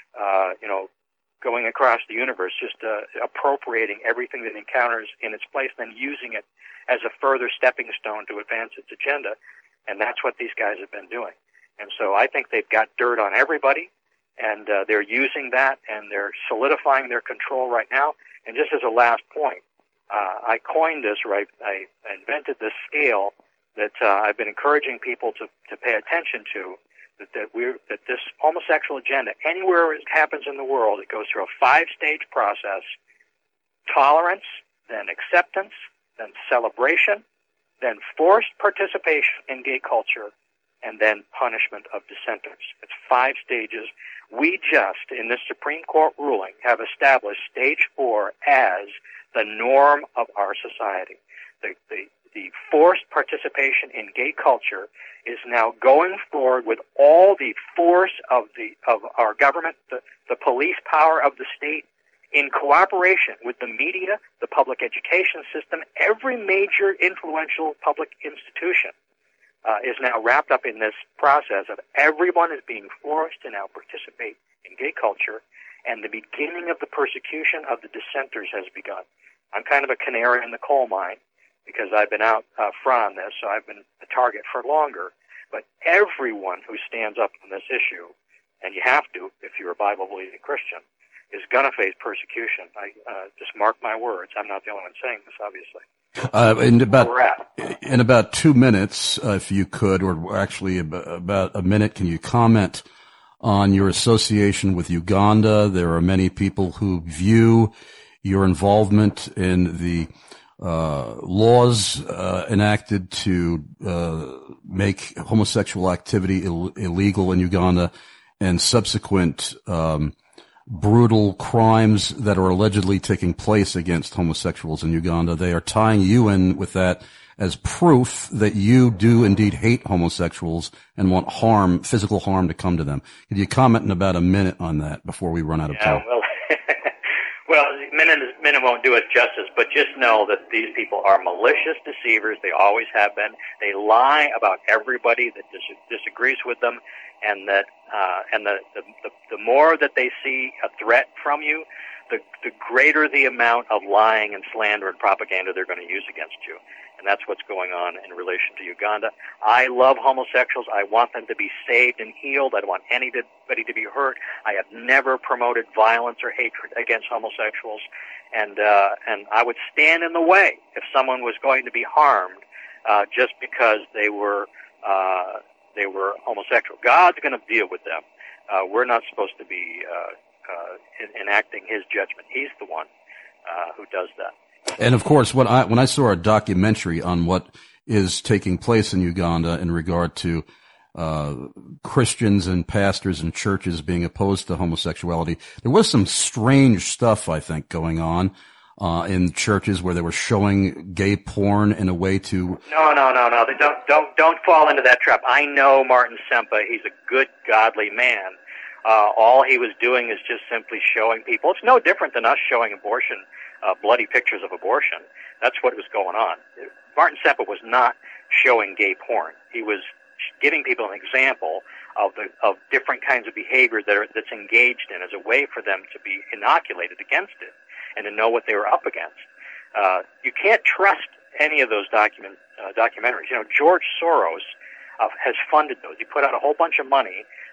going across the universe, just appropriating everything that encounters in its place, then using it as a further stepping stone to advance its agenda. And that's what these guys have been doing. And so I think they've got dirt on everybody, and they're using that, and they're solidifying their control right now. And just as a last point, I coined this, right? I invented this scale that I've been encouraging people to pay attention to, that this homosexual agenda, anywhere it happens in the world, it goes through a 5-stage process: tolerance, then acceptance, then celebration, then forced participation in gay culture, and then punishment of dissenters. It's 5 stages. We just, in this Supreme Court ruling, have established stage 4 as the norm of our society. The forced participation in gay culture is now going forward with all the force of our government, the police power of the state, in cooperation with the media, the public education system. Every major influential public institution is now wrapped up in this process of everyone is being forced to now participate in gay culture, and the beginning of the persecution of the dissenters has begun. I'm kind of a canary in the coal mine because I've been out front on this, so I've been a target for longer. But everyone who stands up on this issue, and you have to if you're a Bible-believing Christian, is going to face persecution. I just mark my words. I'm not the only one saying this, obviously. In about 2 minutes, if you could, or actually about a minute, can you comment on your association with Uganda? There are many people who view your involvement in the laws enacted to make homosexual activity illegal in Uganda, and subsequent brutal crimes that are allegedly taking place against homosexuals in Uganda. They are tying you in with that as proof that you do indeed hate homosexuals and want physical harm to come to them. Could you comment in about a minute on that before we run out of time? Well, minute won't do it justice, but just know that these people are malicious deceivers. They always have been. They lie about everybody that disagrees with them, and that the more that they see a threat from you, the greater the amount of lying and slander and propaganda they're going to use against you. And that's what's going on in relation to Uganda. I love homosexuals. I want them to be saved and healed. I don't want anybody to be hurt. I have never promoted violence or hatred against homosexuals. And I would stand in the way if someone was going to be harmed just because they were homosexual. God's going to deal with them. We're not supposed to be enacting His judgment. He's the one who does that. And of course, when I saw a documentary on what is taking place in Uganda in regard to Christians and pastors and churches being opposed to homosexuality, there was some strange stuff, I think, going on in churches where they were showing gay porn in a way to. No. Don't fall into that trap. I know Martin Sempa. He's a good, godly man. All he was doing is just simply showing people. It's no different than us showing abortion. Bloody pictures of abortion. That's what was going on. Martin Sempa was not showing gay porn. He was giving people an example of different kinds of behavior that's engaged in as a way for them to be inoculated against it and to know what they were up against. You can't trust any of those documentaries. George Soros has funded those. He put out a whole bunch of money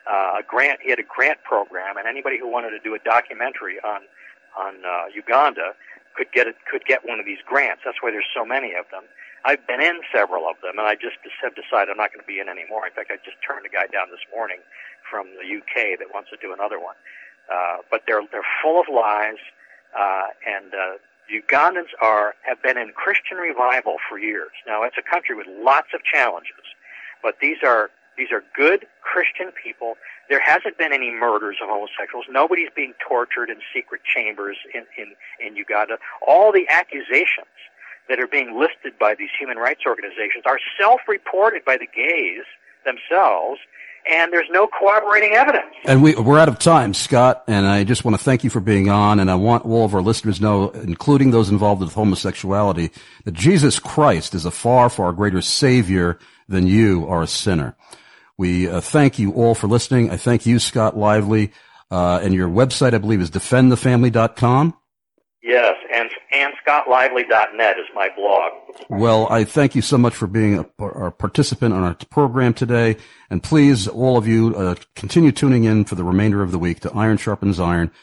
a grant. He had a grant program, and anybody who wanted to do a documentary on Uganda could get one of these grants. That's why there's so many of them. I've been in several of them, and I just have decided I'm not going to be in anymore. In fact, I just turned a guy down this morning from the UK that wants to do another one. But they're full of lies, and Ugandans have been in Christian revival for years. Now, it's a country with lots of challenges, but these are good Christian people. There hasn't been any murders of homosexuals. Nobody's being tortured in secret chambers in Uganda. All the accusations that are being listed by these human rights organizations are self-reported by the gays themselves, and there's no corroborating evidence. And we're out of time, Scott, and I just want to thank you for being on, and I want all of our listeners to know, including those involved with homosexuality, that Jesus Christ is a far, far greater Savior than you are a sinner. We thank you all for listening. I thank you, Scott Lively, and your website, I believe, is defendthefamily.com. Yes, and scottlively.net is my blog. Well, I thank you so much for being a participant on our program today. And please, all of you, continue tuning in for the remainder of the week to Iron Sharpens Iron.